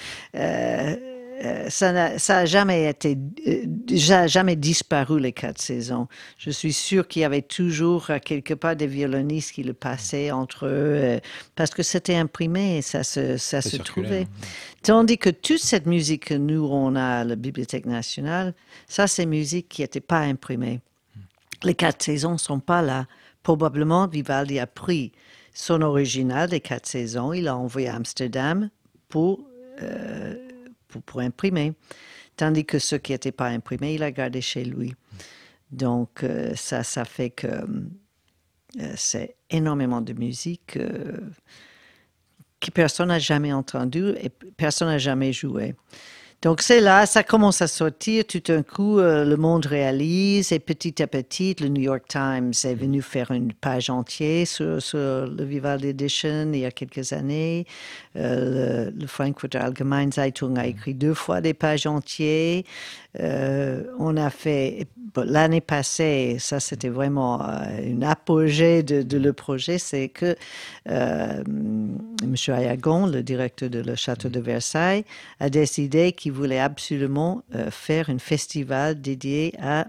Euh, euh, ça n'a ça a jamais été... Euh, ça jamais disparu, les quatre saisons. Je suis sûre qu'il y avait toujours, quelque part, des violonistes qui le passaient entre eux, euh, parce que c'était imprimé et ça se, ça se trouvait. Tandis que toute cette musique que nous, on a à la Bibliothèque nationale, ça, c'est musique qui n'était pas imprimée. Les quatre saisons ne sont pas là. Probablement, Vivaldi a pris son original des quatre saisons, il l'a envoyé à Amsterdam pour, euh, pour, pour imprimer. Tandis que ce qui n'était pas imprimé, il a gardé chez lui. Donc, euh, ça, ça fait que euh, c'est énormément de musique... Euh, que personne n'a jamais entendu et personne n'a jamais joué. Donc c'est là, ça commence à sortir, tout d'un coup, euh, le monde réalise et petit à petit, le New York Times est venu faire une page entière sur, sur le Vivaldi Edition il y a quelques années. Euh, le, le Frankfurter Allgemeine Zeitung a écrit deux fois des pages entières. Euh, on a fait, bon, l'année passée, ça c'était vraiment euh, une apogée de, de le projet, c'est que euh, M. Ayagon, le directeur de le Château de Versailles, a décidé qu'il voulait absolument euh, faire un festival dédié à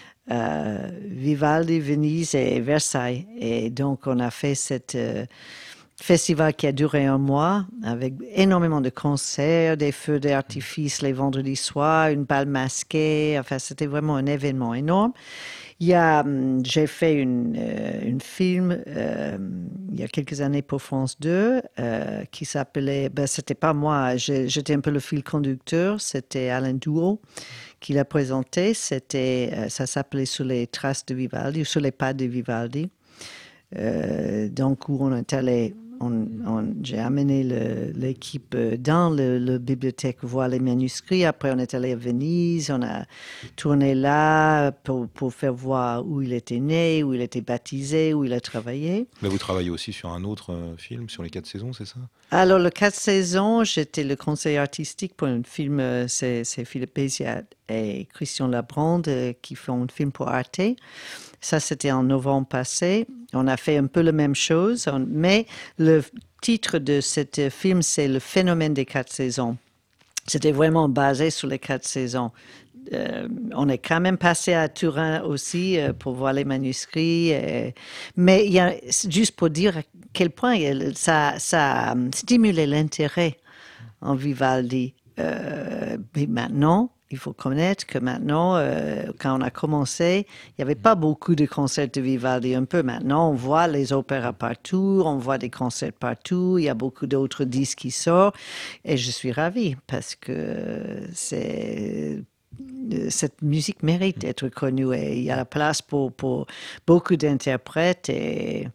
euh, Vivaldi, Venise et Versailles. Et donc, on a fait cette euh, festival qui a duré un mois avec énormément de concerts, des feux d'artifice les vendredis soirs, une balle masquée. Enfin, c'était vraiment un événement énorme. Il y a, j'ai fait une, euh, une film euh, il y a quelques années pour France deux euh, qui s'appelait, ben, c'était pas moi, j'étais un peu le fil conducteur, c'était Alain Duhaut qui l'a présenté, c'était, euh, ça s'appelait Sur les traces de Vivaldi, ou Sur les pas de Vivaldi. Euh, donc, où on est allé on, on, j'ai amené le, l'équipe dans la le bibliothèque voir les manuscrits. Après, on est allé à Venise, on a tourné là pour, pour faire voir où il était né, où il était baptisé, où il a travaillé. Là, vous travaillez aussi sur un autre euh, film, sur les quatre saisons, c'est ça? Alors, le quatre saisons, j'étais le conseiller artistique pour un film, euh, c'est, c'est Philippe Béziat et Christian Labrande euh, qui font un film pour Arte. Ça, c'était en novembre passé. On a fait un peu la même chose, mais le titre de ce film, c'est Le phénomène des quatre saisons. C'était vraiment basé sur les quatre saisons. Euh, on est quand même passé à Turin aussi euh, pour voir les manuscrits. Et, mais il y a, juste pour dire à quel point ça, ça a stimulé l'intérêt en Vivaldi. Euh, mais maintenant, il faut connaître que maintenant, euh, quand on a commencé, il n'y avait pas beaucoup de concerts de Vivaldi. Un peu maintenant, on voit les opéras partout, on voit des concerts partout, il y a beaucoup d'autres disques qui sortent. Et je suis ravie parce que c'est... cette musique mérite d'être connue et il y a la place pour, pour beaucoup d'interprètes et,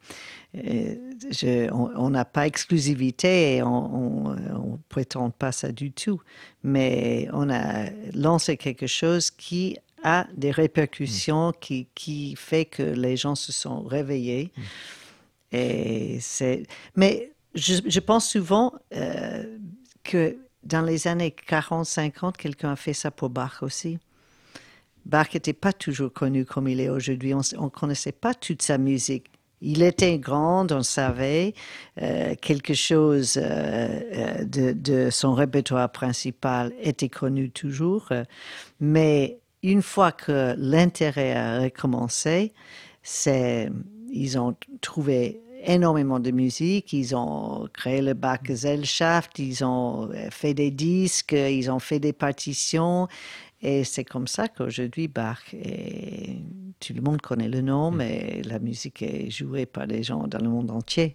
et je, on n'a pas exclusivité et on ne prétend pas ça du tout, mais on a lancé quelque chose qui a des répercussions, mmh. qui, qui fait que les gens se sont réveillés. Mmh. Et c'est, mais je, je pense souvent euh, que dans les années quarante cinquante, quelqu'un a fait ça pour Bach aussi. Bach n'était pas toujours connu comme il est aujourd'hui. On ne connaissait pas toute sa musique. Il était grand, on savait euh, quelque chose euh, de, de son répertoire principal était connu toujours. Euh, mais une fois que l'intérêt a recommencé, c'est, ils ont trouvé énormément de musique, ils ont créé le Bach-Gesellschaft, ils ont fait des disques, ils ont fait des partitions et c'est comme ça qu'aujourd'hui Bach, est, tout le monde connaît le nom, mais la musique est jouée par des gens dans le monde entier.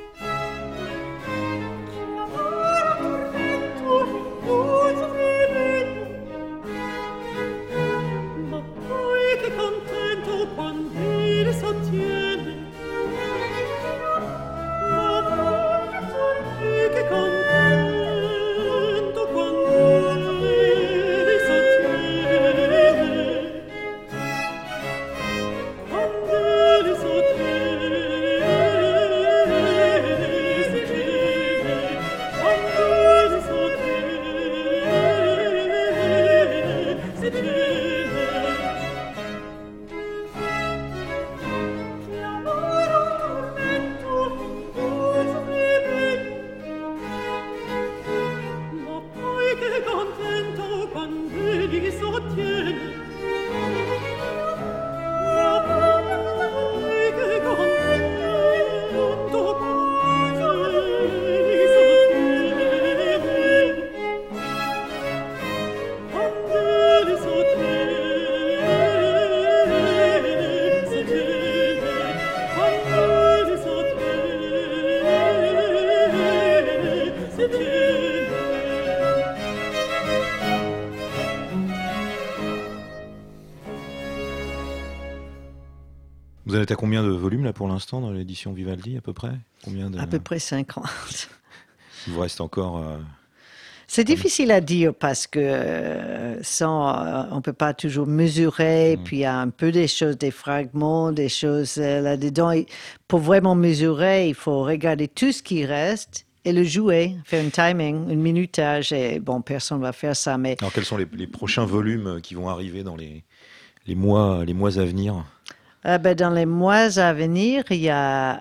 Vous en êtes à combien de volumes là pour l'instant dans l'édition Vivaldi à peu près? Combien de... À peu près cinquante. Il vous reste encore... Euh... C'est difficile à dire parce que euh, sans, euh, on ne peut pas toujours mesurer, mmh. puis il y a un peu des choses, des fragments, des choses euh, là-dedans. Et pour vraiment mesurer, il faut regarder tout ce qui reste et le jouer, faire un timing, un minutage. Et bon, personne ne va faire ça, mais... Alors quels sont les, les prochains volumes qui vont arriver dans les, les, mois, les mois à venir? Euh, ben, dans les mois à venir, il y a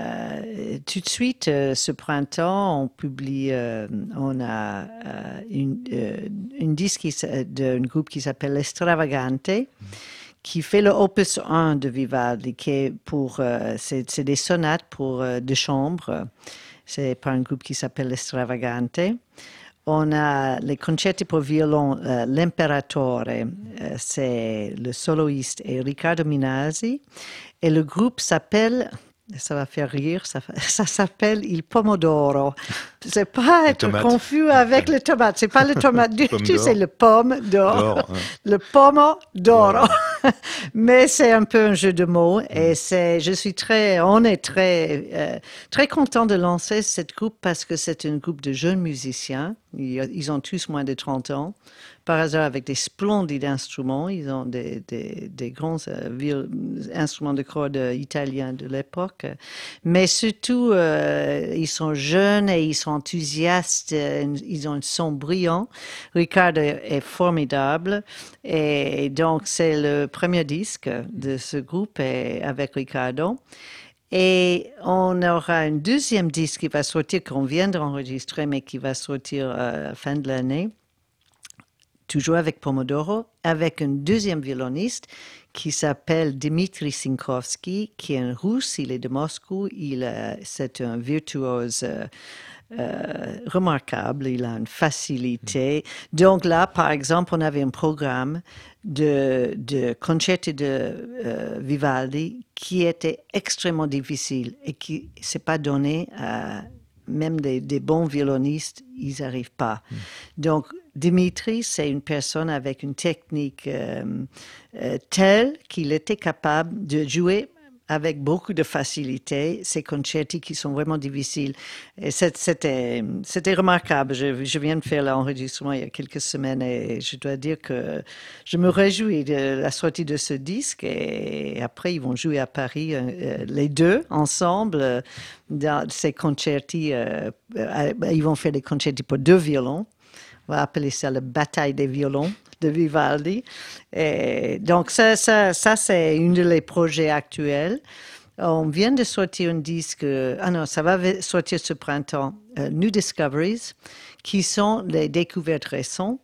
euh, tout de suite euh, ce printemps, on publie, euh, on a euh, une, euh, une disque d'un groupe qui s'appelle L'Estravagante, mmh. qui fait le opus un de Vivaldi, qui est pour, euh, c'est, c'est des sonates pour euh, de chambre. C'est par un groupe qui s'appelle L'Estravagante. On a les concerti pour violon, euh, l'Imperatore, euh, c'est le soloiste est Riccardo Minasi, et le groupe s'appelle, ça va faire rire, ça, ça s'appelle Il Pomodoro. C'est pas être confus avec le tomate, c'est pas le tomate du tout, c'est le pomme d'or, d'or, hein. Le Pomodoro. Mais c'est un peu un jeu de mots et c'est, je suis très, on est très, euh, très content de lancer cette groupe parce que c'est un groupe de jeunes musiciens. Ils, ils ont tous moins de trente ans. Par hasard, avec des splendides instruments. Ils ont des, des, des grands euh, viol- instruments de cordes italiens de l'époque. Mais surtout, euh, ils sont jeunes et ils sont enthousiastes. euh, Ils ont un son brillant. Ricardo est formidable. Et donc, c'est le premier disque de ce groupe et avec Ricardo. Et on aura un deuxième disque qui va sortir, qu'on vient d'enregistrer, mais qui va sortir à la fin de l'année, toujours avec Pomodoro, avec un deuxième violoniste qui s'appelle Dmitri Sinkovsky, qui est un Russe, il est de Moscou, il a- c'est un virtuose euh, euh, remarquable, il a une facilité. Donc là, par exemple, on avait un programme de, de concerto de euh, Vivaldi qui était extrêmement difficile et qui ne s'est pas donné à même des, des bons violonistes, ils n'arrivent pas. Mm. Donc, Dimitri, c'est une personne avec une technique euh, euh, telle qu'il était capable de jouer avec beaucoup de facilité ces concerti qui sont vraiment difficiles. Et c'était, c'était remarquable. Je, je viens de faire l'enregistrement il y a quelques semaines et je dois dire que je me réjouis de la sortie de ce disque. Et après, ils vont jouer à Paris euh, les deux ensemble euh, dans ces concerti. Euh, euh, ils vont faire des concerti pour deux violons. On va appeler ça la bataille des violons de Vivaldi. Et donc, ça, ça, ça c'est un des projets actuels. On vient de sortir un disque, ah non, ça va sortir ce printemps, uh, New Discoveries, qui sont les découvertes récentes.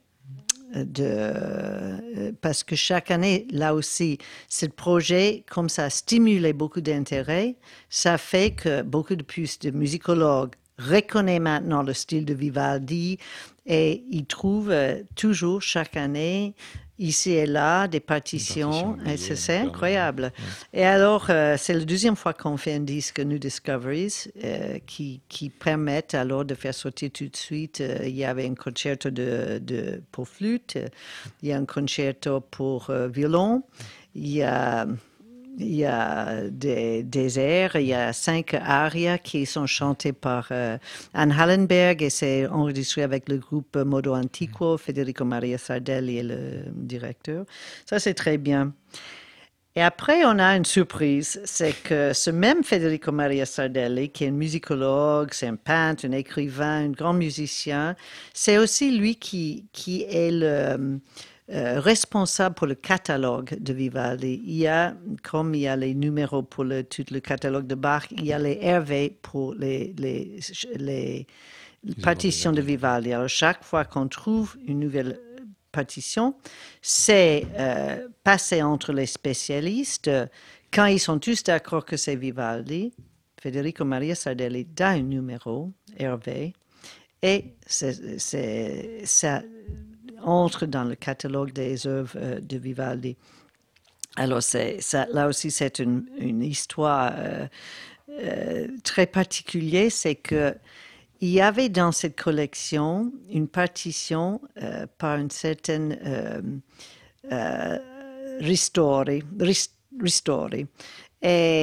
De, parce que chaque année, là aussi, ce projet, comme ça a stimulé beaucoup d'intérêt, ça fait que beaucoup de plus de musicologues reconnaissent maintenant le style de Vivaldi et ils trouvent euh, toujours chaque année ici et là des partitions, et c'est, c'est incroyable. Ouais. Et alors, euh, c'est la deuxième fois qu'on fait un disque New Discoveries euh, qui, qui permettent alors de faire sortir tout de suite. Euh, il y avait un concerto de, de, pour flûte, il y a un concerto pour euh, violon, il y a... Il y a des, des airs, il y a cinq arias qui sont chantés par euh, Anne Hallenberg et c'est enregistré avec le groupe Modo Antiquo, Federico Maria Sardelli est le directeur. Ça, c'est très bien. Et après, on a une surprise, c'est que ce même Federico Maria Sardelli, qui est un musicologue, c'est un peintre, un écrivain, un grand musicien, c'est aussi lui qui, qui est le... Euh, responsable pour le catalogue de Vivaldi. Il y a, comme il y a les numéros pour le, tout le catalogue de Bach, il y a les R V pour les, les, les, les partitions de Vivaldi. Alors, chaque fois qu'on trouve une nouvelle partition, c'est euh, passé entre les spécialistes. Quand ils sont tous d'accord que c'est Vivaldi, Federico Maria Sardelli donne un numéro R V et c'est, c'est, ça entre dans le catalogue des œuvres euh, de Vivaldi. Alors, c'est, ça, là aussi, c'est une, une histoire euh, euh, très particulière. C'est qu'il y avait dans cette collection une partition euh, par une certaine euh, euh, Ristori, Ristori et,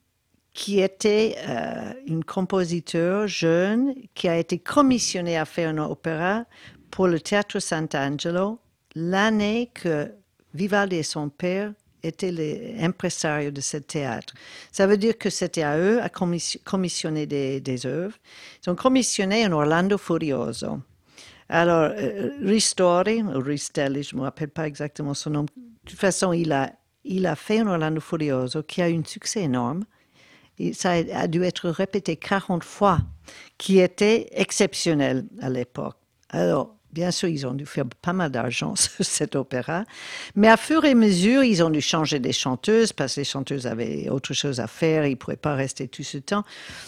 qui était euh, un compositeur jeune qui a été commissionné à faire un opéra pour le Théâtre Sant'Angelo, l'année que Vivaldi et son père étaient les impresarios de ce théâtre. Ça veut dire que c'était à eux à commissionner des, des œuvres. Ils ont commissionné un Orlando Furioso. Alors, euh, Ristori, ou Ristelli, je ne me rappelle pas exactement son nom. De toute façon, il a, il a fait un Orlando Furioso qui a eu un succès énorme. Et ça a dû être répété quarante fois, qui était exceptionnel à l'époque. Alors, bien sûr, ils ont dû faire pas mal d'argent sur cet opéra, mais à fur et à mesure, ils ont dû changer des chanteuses parce que les chanteuses avaient autre chose à faire, ils ne pouvaient pas rester tout ce temps.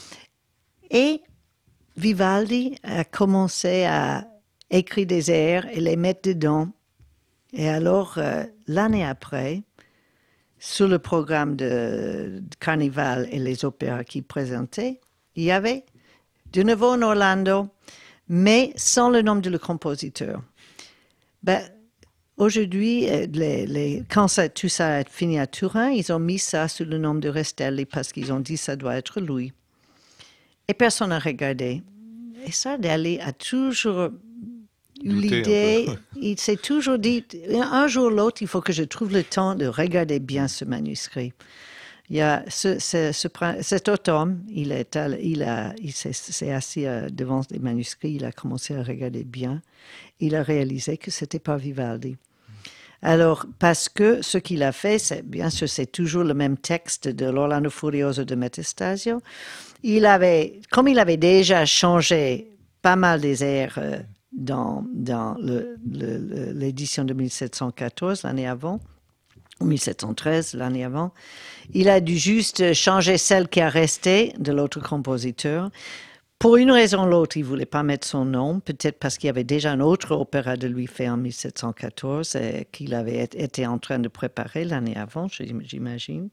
Et Vivaldi a commencé à écrire des airs et les mettre dedans. Et alors, euh, l'année après, sur le programme de, de Carnival et les opéras qu'il présentait, il y avait de nouveau un Orlando, mais sans le nom du compositeur. Ben, aujourd'hui, les, les, quand ça, tout ça a fini à Turin, ils ont mis ça sous le nom de Rastelli parce qu'ils ont dit que ça doit être lui. Et personne n'a regardé. Et Sardelli a toujours eu l'idée, il s'est toujours dit, un jour ou l'autre, il faut que je trouve le temps de regarder bien ce manuscrit. Il y a ce, ce, ce, cet automne, il, est, il, a, il s'est, s'est assis devant les manuscrits, il a commencé à regarder bien. Il a réalisé que ce n'était pas Vivaldi. Alors, parce que ce qu'il a fait, c'est, bien sûr, c'est toujours le même texte de l'Orlando Furioso de Metastasio. Il avait, comme il avait déjà changé pas mal des airs euh, dans, dans le, le, l'édition de mille sept cent quatorze, l'année avant, ou mille sept cent treize, l'année avant, il a dû juste changer celle qui a resté de l'autre compositeur. Pour une raison ou l'autre, il ne voulait pas mettre son nom, peut-être parce qu'il y avait déjà un autre opéra de lui fait en mille sept cent quatorze et qu'il avait été en train de préparer l'année avant, j'imagine.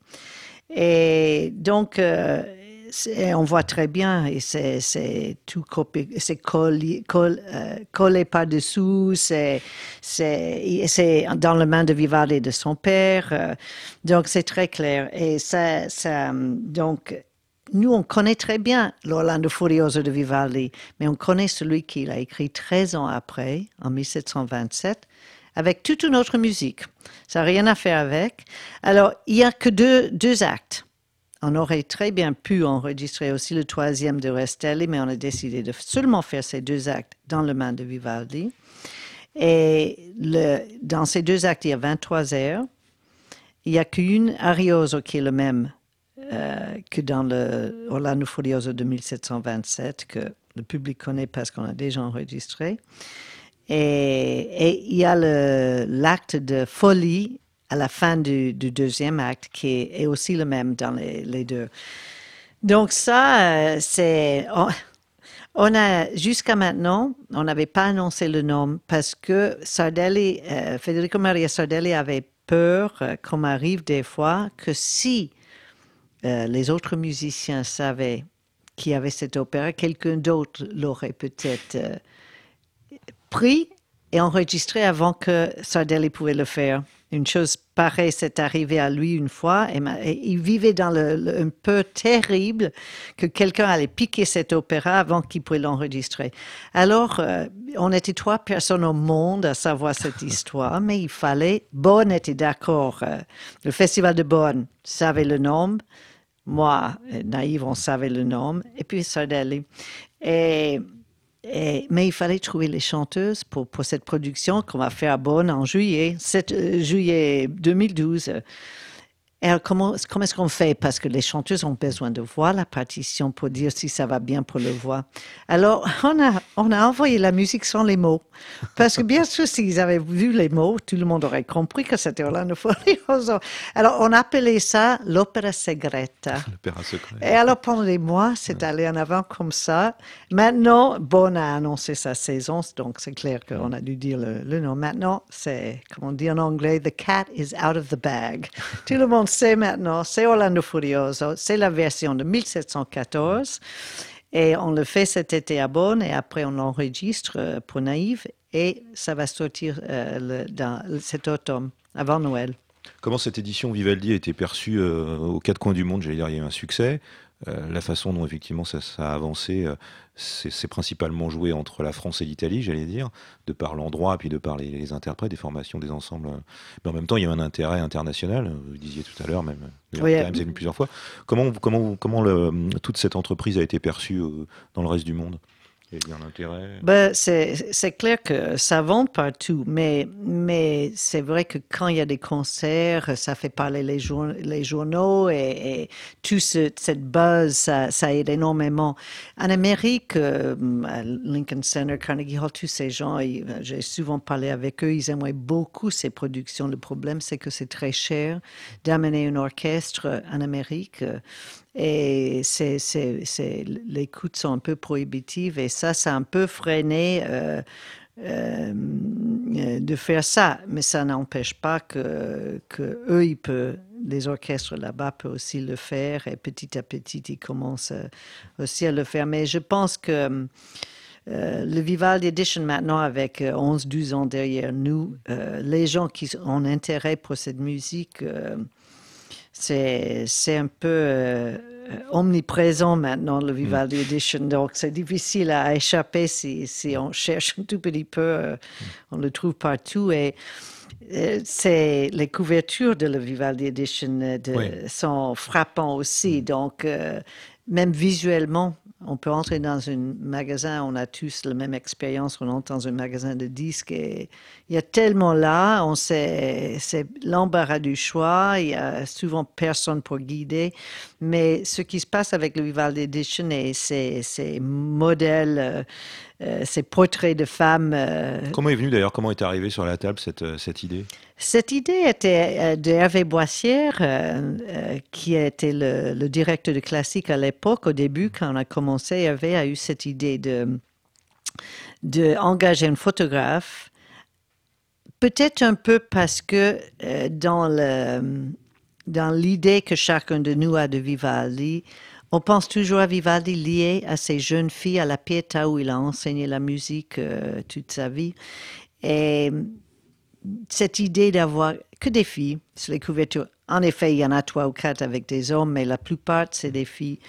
Et donc, euh, on voit très bien, et c'est, c'est tout copié, c'est collé, collé, euh, collé par-dessous, c'est, c'est, c'est dans la main de Vivaldi et de son père, euh, donc c'est très clair. Et ça, ça donc... Nous, on connaît très bien l'Orlando Furioso de Vivaldi, mais on connaît celui qu'il a écrit treize ans après, en mille sept cent vingt-sept, avec toute une autre musique. Ça n'a rien à faire avec. Alors, il n'y a que deux, deux actes. On aurait très bien pu enregistrer aussi le troisième de Rastelli, mais on a décidé de seulement faire ces deux actes dans le main de Vivaldi. Et le, dans ces deux actes, il y a vingt-trois airs. Il n'y a qu'une arioso qui est le même Euh, que dans le Orlando Furioso de mille sept cent vingt-sept, que le public connaît parce qu'on a déjà enregistré. Et, et il y a le, l'acte de folie à la fin du, du deuxième acte qui est, est aussi le même dans les, les deux. Donc ça, euh, c'est... On, on a, jusqu'à maintenant, on n'avait pas annoncé le nom parce que Sardelli, euh, Federico Maria Sardelli avait peur, euh, comme arrive des fois, que si Euh, les autres musiciens savaient qu'il y avait cet opéra, quelqu'un d'autre l'aurait peut-être euh, pris et enregistré avant que Sardelli pouvait le faire. Une chose pareille s'est arrivée à lui une fois et, ma, et il vivait dans le, le, un peu terrible que quelqu'un allait piquer cet opéra avant qu'il puisse l'enregistrer. Alors, euh, on était trois personnes au monde à savoir cette histoire, mais il fallait... Bonn était d'accord. Euh, le festival de Bonn savait le nom. Moi, naïve, on savait le nom. Et puis Sardelli. Et... Et, mais il fallait trouver les chanteuses pour, pour cette production qu'on va faire à Bonn en juillet, sept, euh, juillet deux mille douze. Et alors, comment, comment est-ce qu'on fait? Parce que les chanteuses ont besoin de voir la partition pour dire si ça va bien pour le voix. Alors, on a, on a envoyé la musique sans les mots. Parce que bien sûr, s'ils avaient vu les mots, tout le monde aurait compris que c'était Orlando Furioso. Alors, on appelait ça l'opera segreta. L'opéra secret. Et alors, pendant des mois, c'est allé en avant comme ça. Maintenant, Bonn a annoncé sa saison, donc c'est clair qu'on a dû dire le, le nom. Maintenant, c'est, comme on dit en anglais, the cat is out of the bag. Tout le monde sait maintenant, c'est Orlando Furioso, c'est la version de mille sept cent quatorze et on le fait cet été à Bonn et après on l'enregistre pour Naïve et ça va sortir euh, le, dans cet automne, avant Noël. Comment cette édition Vivaldi a été perçue euh, aux quatre coins du monde? J'allais dire, il y a eu un succès. Euh, la façon dont effectivement ça, ça a avancé, euh, c'est, c'est principalement joué entre la France et l'Italie, j'allais dire, de par l'endroit, puis de par les, les interprètes, des formations, des ensembles. Mais en même temps, il y a un intérêt international. Vous disiez tout à l'heure, même, le Oui, Times est venu plusieurs fois. Comment, comment, comment le, toute cette entreprise a été perçue euh, dans le reste du monde? Il y a un intérêt. Ben, c'est, c'est clair que ça vend partout, mais, mais c'est vrai que quand il y a des concerts, ça fait parler les, jour, les journaux et, et tout ce, cette buzz, ça, ça aide énormément. En Amérique, euh, à Lincoln Center, Carnegie Hall, tous ces gens, ils, j'ai souvent parlé avec eux, ils aimaient beaucoup ces productions. Le problème, c'est que c'est très cher d'amener un orchestre en Amérique. Et c'est, c'est, c'est, les coûts sont un peu prohibitifs et ça, ça a un peu freiné euh, euh, de faire ça. Mais ça n'empêche pas que, que eux, ils peuvent, les orchestres là-bas peuvent aussi le faire et petit à petit, ils commencent aussi à le faire. Mais je pense que euh, le Vivaldi Edition maintenant, avec euh, onze douze ans derrière nous, euh, les gens qui ont intérêt pour cette musique, euh, c'est, c'est un peu euh, omniprésent maintenant, le Vivaldi mm. Edition. Donc, c'est difficile à échapper si, si on cherche un tout petit peu. Euh, on le trouve partout. Et euh, c'est, les couvertures de la Vivaldi Edition de, oui. sont frappantes aussi. Donc, euh, même visuellement, on peut entrer dans un magasin, on a tous la même expérience, on entre dans un magasin de disques et il y a tellement là, on sait, c'est l'embarras du choix, il y a souvent personne pour guider, mais ce qui se passe avec le Vivaldi Edition et ces, ces modèles, euh, euh, ces portraits de femmes... Euh, Comment est venue d'ailleurs, comment est arrivée sur la table cette, cette idée ? Cette idée était euh, de Hervé Boissière, euh, euh, qui était le, le directeur de classique à l'époque. Au début, quand on a commencé, Hervé a eu cette idée de, de engager un photographe. Peut-être un peu parce que euh, dans, le, dans l'idée que chacun de nous a de Vivaldi, on pense toujours à Vivaldi lié à ces jeunes filles à la Pietà où il a enseigné la musique euh, toute sa vie. Et cette idée d'avoir que des filles sur les couvertures, en effet, il y en a trois ou quatre avec des hommes, mais la plupart, c'est des filles.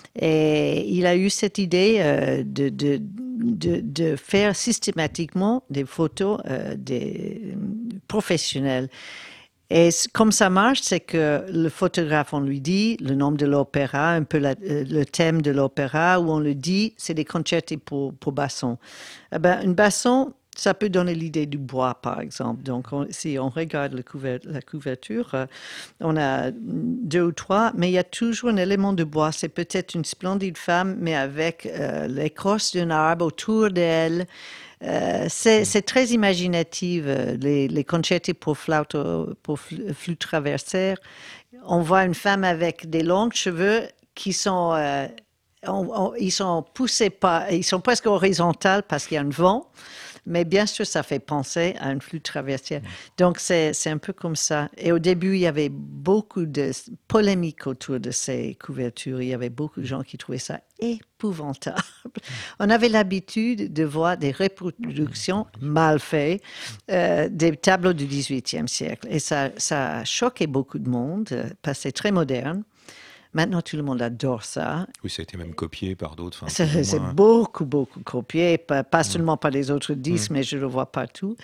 Et il a eu cette idée euh, de, de, de, de faire systématiquement des photos euh, des professionnels. Et comme ça marche, c'est que le photographe, on lui dit le nom de l'opéra, un peu la, le thème de l'opéra, où on le dit, c'est des concerti pour, pour basson. Eh ben, une basson, ça peut donner l'idée du bois, par exemple. Donc, on, si on regarde le couver, la couverture, euh, on a deux ou trois, mais il y a toujours un élément de bois. C'est peut-être une splendide femme, mais avec euh, l'écorce d'un arbre autour d'elle. Euh, c'est, c'est très imaginatif, les, les concerti pour flûte, pour flûte traversière. On voit une femme avec des longs cheveux qui sont, euh, on, on, ils sont poussés par, ils sont presque horizontales parce qu'il y a un vent. Mais bien sûr, ça fait penser à une flûte traversière. Donc, c'est, c'est un peu comme ça. Et au début, il y avait beaucoup de polémiques autour de ces couvertures. Il y avait beaucoup de gens qui trouvaient ça épouvantable. On avait l'habitude de voir des reproductions mal faites euh, des tableaux du dix-huitième siècle. Et ça, ça a choqué beaucoup de monde parce que c'est très moderne. Maintenant, tout le monde adore ça. Oui, ça a été même copié par d'autres. Enfin, c'est, c'est beaucoup, beaucoup copié, pas, pas seulement mmh. par les autres disques, mmh. mais je le vois partout.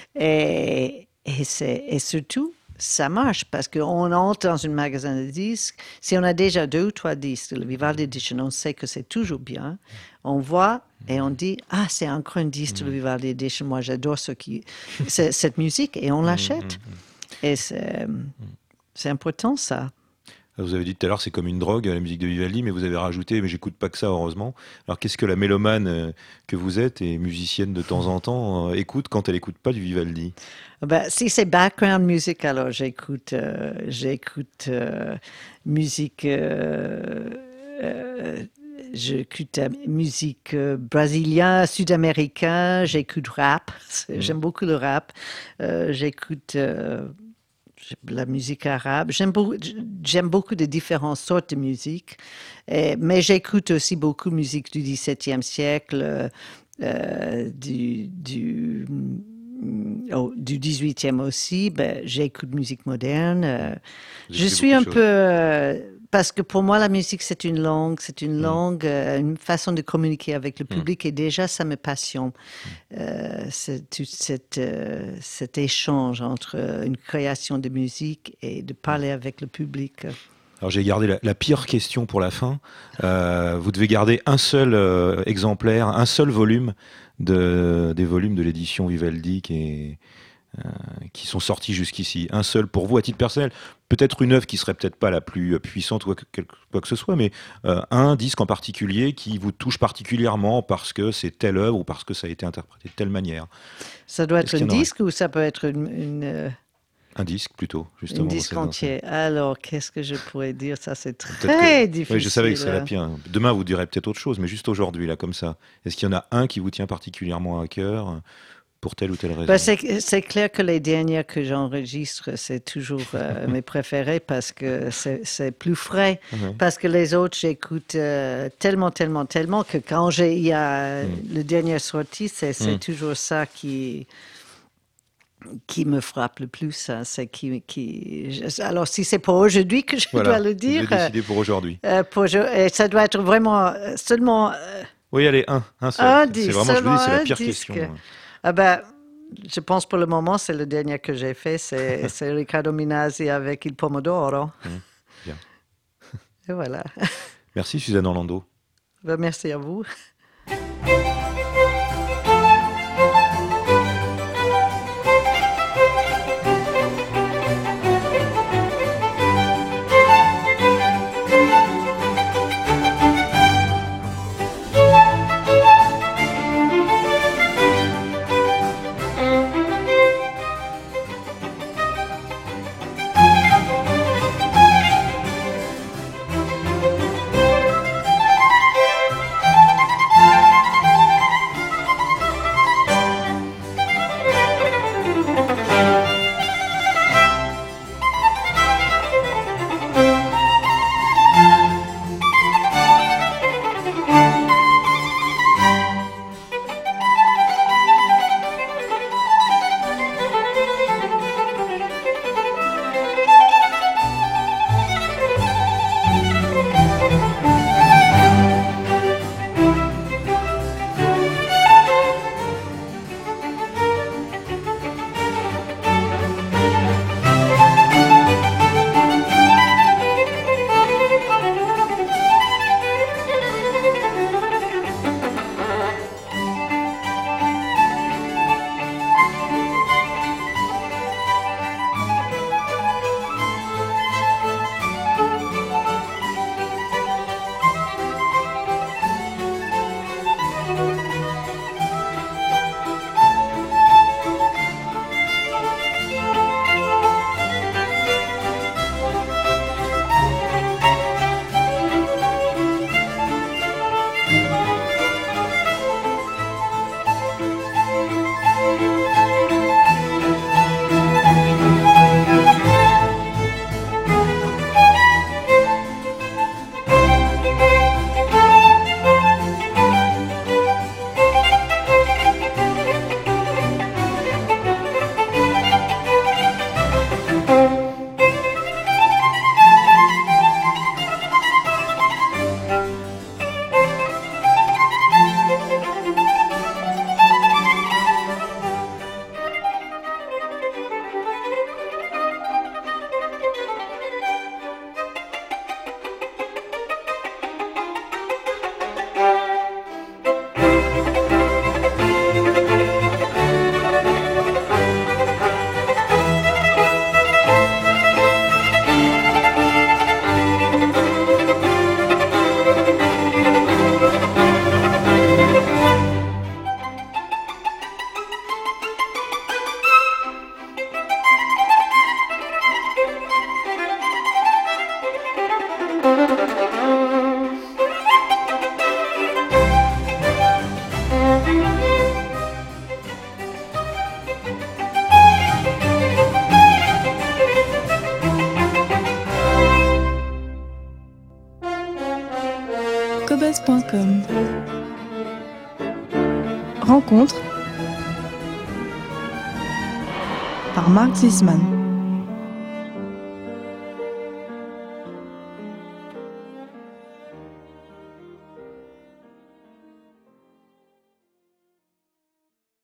Et, et, c'est, et surtout, ça marche parce qu'on entre dans un magasin de disques. Si on a déjà deux ou trois disques, le Vivaldi Edition, on sait que c'est toujours bien. On voit et on dit, ah, c'est encore un disque de mmh. Vivaldi Edition. Moi, j'adore ce qui, cette musique et on l'achète. Mmh. Et c'est, c'est important, ça. Vous avez dit tout à l'heure, c'est comme une drogue, la musique de Vivaldi, mais vous avez rajouté, mais j'écoute pas que ça, heureusement. Alors, qu'est-ce que la mélomane que vous êtes et musicienne de temps en temps euh, écoute quand elle écoute pas du Vivaldi ? Ben, si c'est background music, alors j'écoute, euh, j'écoute euh, musique, euh, euh, j'écoute euh, musique euh, brésilienne, sud-américaine, j'écoute rap, mmh. j'aime beaucoup le rap, euh, j'écoute... Euh, la musique arabe. J'aime beaucoup, j'aime beaucoup de différentes sortes de musique, et, mais j'écoute aussi beaucoup de musique du dix-septième siècle, euh, du, du, oh, du dix-huitième aussi. Ben, j'écoute musique moderne. Euh, je suis un peu... Euh, parce que pour moi, la musique, c'est une langue, c'est une mmh. langue, euh, une façon de communiquer avec le public, mmh. et déjà, ça me passionne. Euh, c'est tout cette, euh, cet échange entre une création de musique et de parler avec le public. Alors, j'ai gardé la, la pire question pour la fin. Euh, vous devez garder un seul euh, exemplaire, un seul volume de, des volumes de l'édition Vivaldi qui est... Euh, qui sont sortis jusqu'ici. Un seul pour vous à titre personnel, peut-être une œuvre qui serait peut-être pas la plus puissante ou quoi que ce soit, mais euh, un disque en particulier qui vous touche particulièrement parce que c'est telle œuvre ou parce que ça a été interprété de telle manière. Ça doit être un disque ou ça peut être une... une... euh... Un disque plutôt, justement. Un disque entier. Alors, qu'est-ce que je pourrais dire ? Ça, c'est très que... difficile. Oui, je savais que ce serait la pire. Demain, vous direz peut-être autre chose, mais juste aujourd'hui, là, comme ça. Est-ce qu'il y en a un qui vous tient particulièrement à cœur ? pour telle ou telle raison. Ben, c'est, c'est clair que les dernières que j'enregistre, c'est toujours euh, mes préférées parce que c'est, c'est plus frais. Ouais. Parce que les autres, j'écoute euh, tellement, tellement, tellement que quand j'ai, il y a Mm. le dernier sorti, c'est, c'est Mm. toujours ça qui, qui me frappe le plus. Hein. C'est qui, qui... Alors, si c'est pour aujourd'hui que je Voilà, dois le vous dire, avez décidé pour aujourd'hui. euh, pour, et ça doit être vraiment euh, seulement... Euh, Oui, allez, un, un seul. Un c'est disque, vraiment, je vous dis, c'est la seulement pire un disque. question. Ah ben, je pense pour le moment, c'est le dernier que j'ai fait, c'est, c'est Riccardo Minasi avec Il Pomodoro. Mmh, bien. Et voilà. Merci Suzanne Orlando. Ben, merci à vous. cobuzz point com. Rencontre par Marc Zisman.